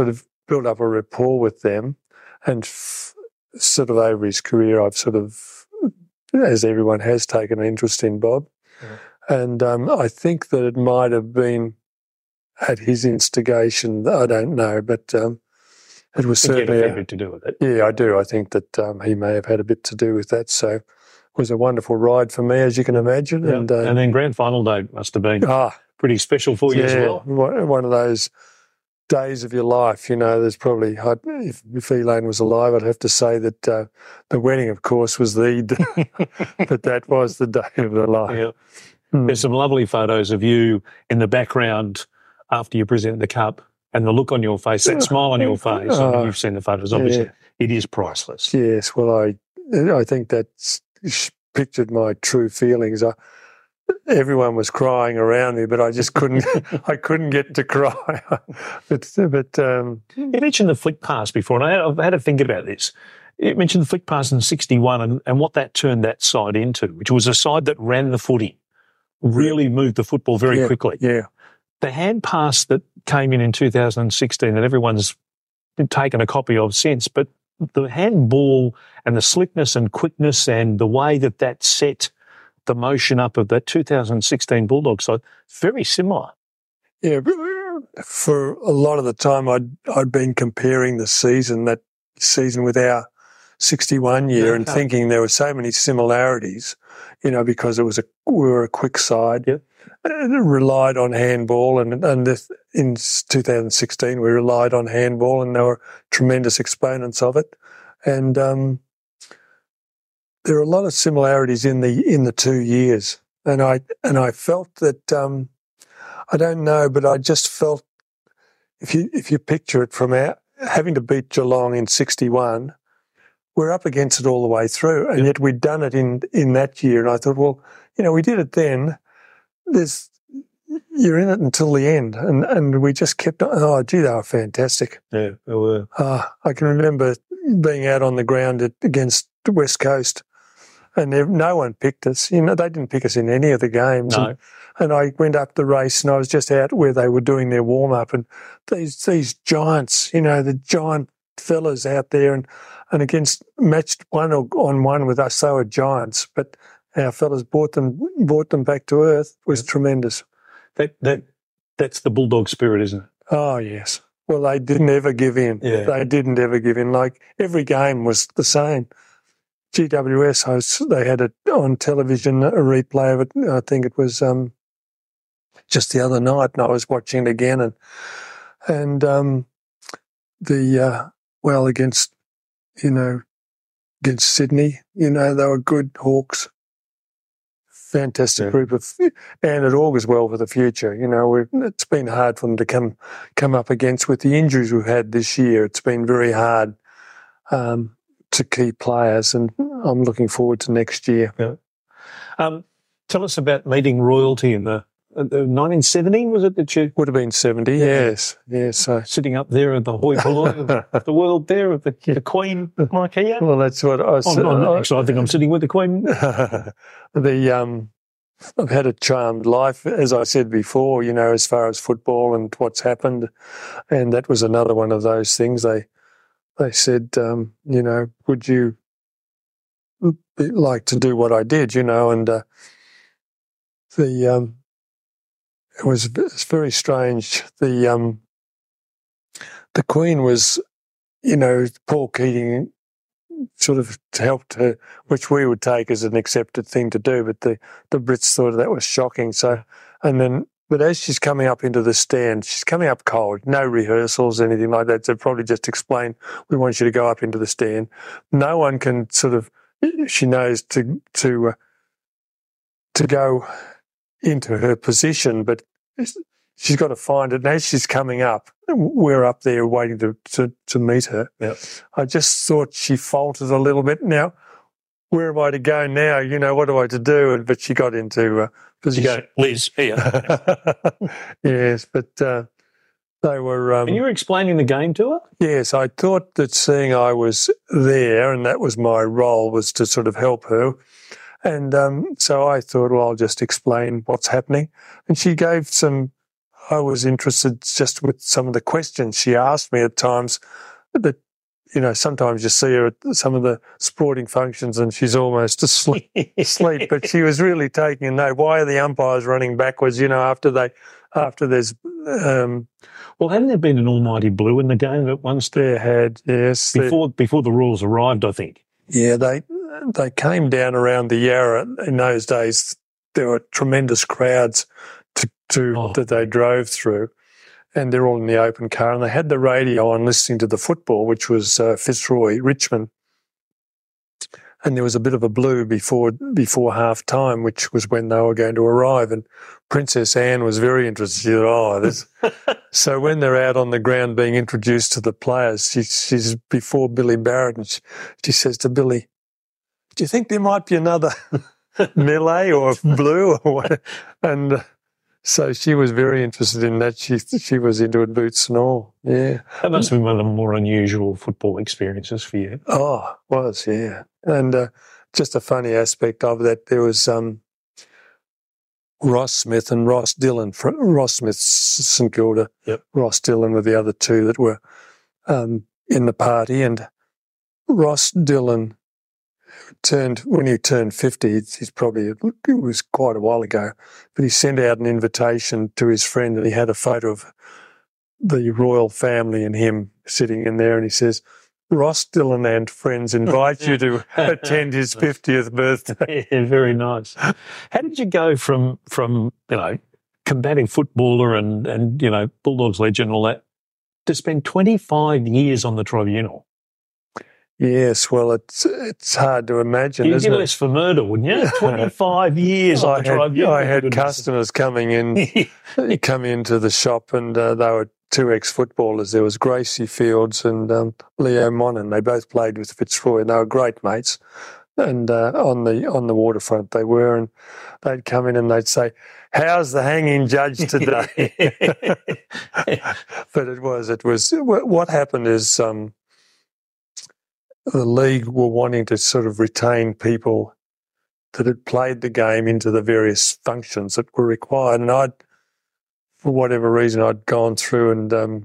built up a rapport with them, and sort of over his career, I've sort of, as everyone has, taken an interest in Bob. And I think that it might have been at his instigation. I don't know, but it was certainly a bit to do with it. Yeah, I do. I think that he may have had a bit to do with that. So it was a wonderful ride for me, as you can imagine. Yeah. And then grand final day must have been pretty special for you as well. One of those days of your life, you know. There's probably, if Elaine was alive, I'd have to say that the wedding, of course, was the but that was the day of the life. Yeah. There's some lovely photos of you in the background after you presented the cup, and the look on your face, that smile on your face. I mean, you've seen the photos, obviously. Yeah. It is priceless. Yes, well, I think that's pictured my true feelings. Everyone was crying around me, but I just couldn't. I couldn't get to cry. but you mentioned the flick pass before, and I've had to think about this. You mentioned the flick pass in '61 and what that turned that side into, which was a side that ran the footy, really moved the football very quickly. Yeah. The hand pass that came in 2016 that everyone's been taken a copy of since, but the handball and the slickness and quickness and the way that set the motion up of that 2016 Bulldogs side, very similar. Yeah, for a lot of the time I'd been comparing that season with our 61 year and thinking there were so many similarities, you know, because we were a quick side. Yep. It relied on handball, and in 2016 we relied on handball, and there were tremendous exponents of it. And there are a lot of similarities in the 2 years, and I felt that I don't know, but I just felt if you picture it from having to beat Geelong in '61, we're up against it all the way through, and yet we'd done it in that year. And I thought, well, you know, we did it then. You're in it until the end, and we just kept on. Oh, gee, they were fantastic. Yeah, they were. I can remember being out on the ground against West Coast, and no one picked us. You know, they didn't pick us in any of the games. No. And I went up the race, and I was just out where they were doing their warm up, and these giants, you know, the giant fellas out there, and against matched one-on-one with us, they were giants, but our fellas brought them back to earth. It was tremendous. That's the Bulldog spirit, isn't it? Oh, yes. Well, they didn't ever give in. Yeah. They didn't ever give in. Like, every game was the same. GWS hosts, they had it on television, a replay of it. I think it was just the other night, and I was watching it again. And against Sydney, you know, they were good Hawks. Fantastic group and it augurs well for the future. You know, it's been hard for them to come up against with the injuries we've had this year. It's been very hard to keep players, and I'm looking forward to next year. Yeah. Tell us about meeting royalty in the 1970, was it that you... Would have been 70, yes. Sitting up there at the hoi polloi of the world there, of the Queen, like here. Well, that's what I said. Actually, I think I'm sitting with the Queen. I've had a charmed life, as I said before, you know, as far as football and what's happened. And that was another one of those things. They said, you know, would you like to do what I did, you know, and it was very strange. The Queen was, you know, Paul Keating sort of helped her, which we would take as an accepted thing to do, but the Brits thought that was shocking. So, but as she's coming up into the stand, she's coming up cold, no rehearsals, anything like that. So probably just explain, we want you to go up into the stand. No one can sort of, she knows to go into her position, but she's got to find it. And as she's coming up, we're up there waiting to meet her. Yep. I just thought she faltered a little bit. Now, where am I to go now? You know, what am I to do? But she got into position. You go, Liz, here. Yes, but they were... and you were explaining the game to her? Yes, I thought that seeing I was there, and that was my role, was to sort of help her. And so I thought, well, I'll just explain what's happening. And she gave some I was interested just with some of the questions she asked me at times that, sometimes you see her at some of the sporting functions and she's almost asleep, but she was really taking a note. Why are the umpires running backwards, after there's... Well, hadn't there been an almighty blue in the game at one stage? There had, yes. Before the rules arrived, I think. Yeah, they came down around the Yarra in those days. There were tremendous crowds that they drove through, and they're all in the open car, and they had the radio on listening to the football, which was Fitzroy, Richmond. And there was a bit of a blue before half time, which was when they were going to arrive. And Princess Anne was very interested. She thought, this. So when they're out on the ground being introduced to the players, she's before Billy Barrett, and she says to Billy, "Do you think there might be another melee or blue or what?" And so she was very interested in that. She was into it, boots and all. Yeah, that must have been one of the more unusual football experiences for you. Oh, it was, yeah. And just a funny aspect of that, there was Ross Smith and Ross Dillon. Ross Smith's St Kilda. Yep. Ross Dillon were the other two that were in the party, and Ross Dillon when he turned 50, it was quite a while ago, but he sent out an invitation to his friend, and he had a photo of the royal family and him sitting in there, and he says, "Ross Dillon and friends invite you to attend his 50th birthday." Yeah, very nice. How did you go from combating footballer and Bulldogs legend and all that to spend 25 years on the tribunal? Yes, well, it's hard to imagine, You'd isn't get it? less for murder, wouldn't you? 25 years on the tribunal. I had customers coming in, come into the shop, and they were two ex-footballers. There was Gracie Fields and Leo Monin. They both played with Fitzroy, and they were great mates. And on the waterfront they were, and they'd come in and they'd say, "How's the hanging judge today?" But it was what happened is the league were wanting to sort of retain people that had played the game into the various functions that were required. And for whatever reason, I'd gone through and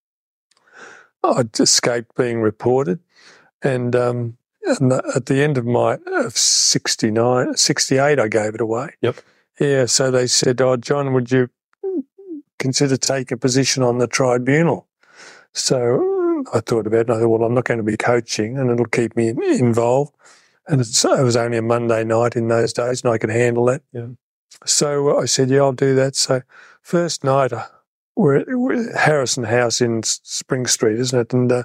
I'd escaped being reported. And at the end of 68, I gave it away. Yep. Yeah, so they said, "Oh, John, would you consider taking a position on the tribunal?" So I thought about it, and I thought, well, I'm not going to be coaching, and it'll keep me involved. And it was only a Monday night in those days, and I could handle that. Yeah. So I said, yeah, I'll do that. So first night, we're at Harrison House in Spring Street, isn't it? And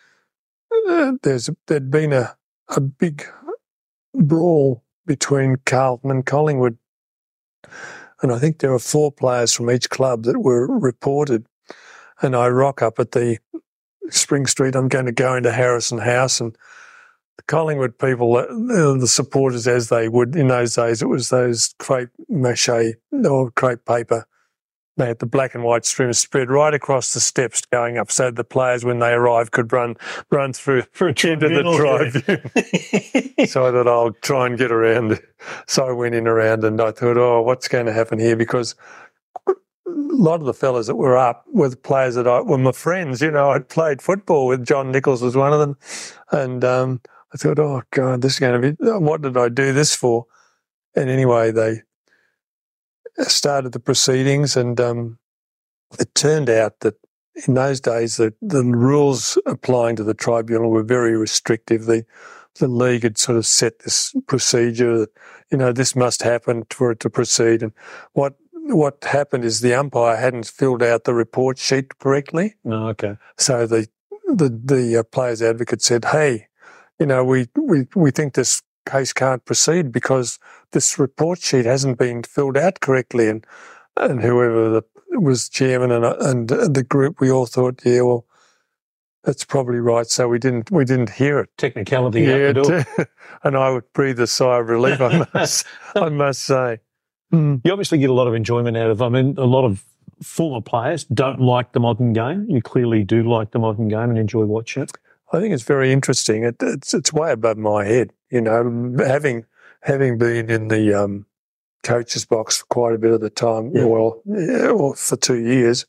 there'd been a big brawl between Carlton and Collingwood. And I think there were 4 players from each club that were reported. And I rock up at the Spring Street. I'm going to go into Harrison House, and the Collingwood people, the supporters, as they would in those days, it was those crepe mache or crepe paper. They had the black and white streamers spread right across the steps going up, so the players, when they arrived, could run through into the tribune. So I thought, I'll try and get around. So I went in around, and I thought, oh, what's going to happen here? Because a lot of the fellas that were up were the players that were my friends. I'd played football with. John Nichols was one of them. And I thought, oh, God, this is going to be, what did I do this for? And anyway, they started the proceedings, and it turned out that in those days the rules applying to the tribunal were very restrictive. The league had sort of set this procedure that, this must happen for it to proceed. And what happened is the umpire hadn't filled out the report sheet correctly. Oh, okay. So the players' advocate said, "Hey, we think this case can't proceed because this report sheet hasn't been filled out correctly." And whoever was chairman and the group, we all thought, yeah, well, that's probably right. So we didn't hear it. Technicality out the door. And I would breathe a sigh of relief, I must say. You obviously get a lot of enjoyment out of. I mean, a lot of former players don't like the modern game. You clearly do like the modern game and enjoy watching it. I think it's very interesting. It's way above my head, having been in the coach's box for quite a bit of the time, or for 2 years.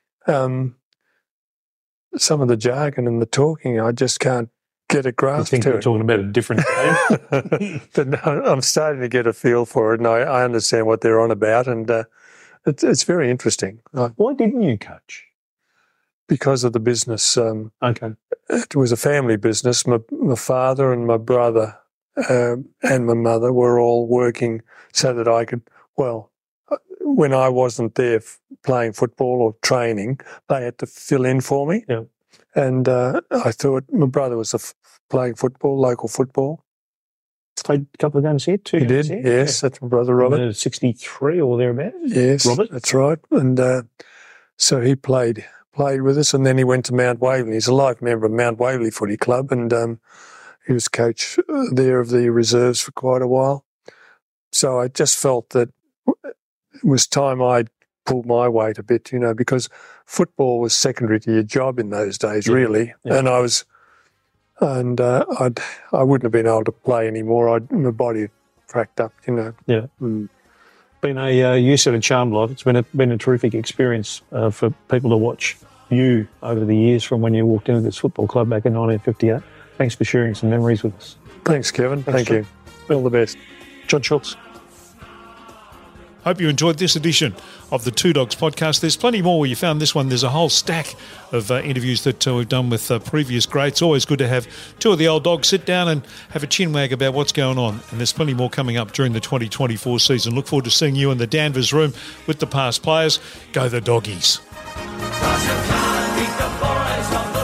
Some of the jargon and the talking, I just can't get a grasp I think to we're it. talking about a different game. But no, I'm starting to get a feel for it, and I understand what they're on about, and it's very interesting. Why didn't you coach? Because of the business. Okay. It was a family business. My father and my brother and my mother were all working so that I could, when I wasn't there playing football or training, they had to fill in for me. Yeah. And I thought my brother was playing football, local football. Played a couple of games here, 2 He games did, here. yes. That's my brother Robert. 63 or thereabouts. Yes, Robert? that's right. And so he played with us, and then he went to Mount Waverley. He's a life member of Mount Waverley Footy Club, and he was coach there of the reserves for quite a while. So I just felt that it was time I pulled my weight a bit, because football was secondary to your job in those days, really. Yeah. And I wouldn't have been able to play anymore. My body had cracked up, Yeah. You said a charmed life. It's been a terrific experience for people to watch you over the years from when you walked into this football club back in 1958. Thanks for sharing some memories with us. Thanks, Kevin. Thank you. All the best. John Schultz. Hope you enjoyed this edition of the Two Dogs podcast. There's plenty more where you found this one. There's a whole stack of interviews that we've done with previous greats. Always good to have two of the old dogs sit down and have a chin wag about what's going on. And there's plenty more coming up during the 2024 season. Look forward to seeing you in the Danvers room with the past players. Go the Doggies. 'Cause you can't beat the boys on the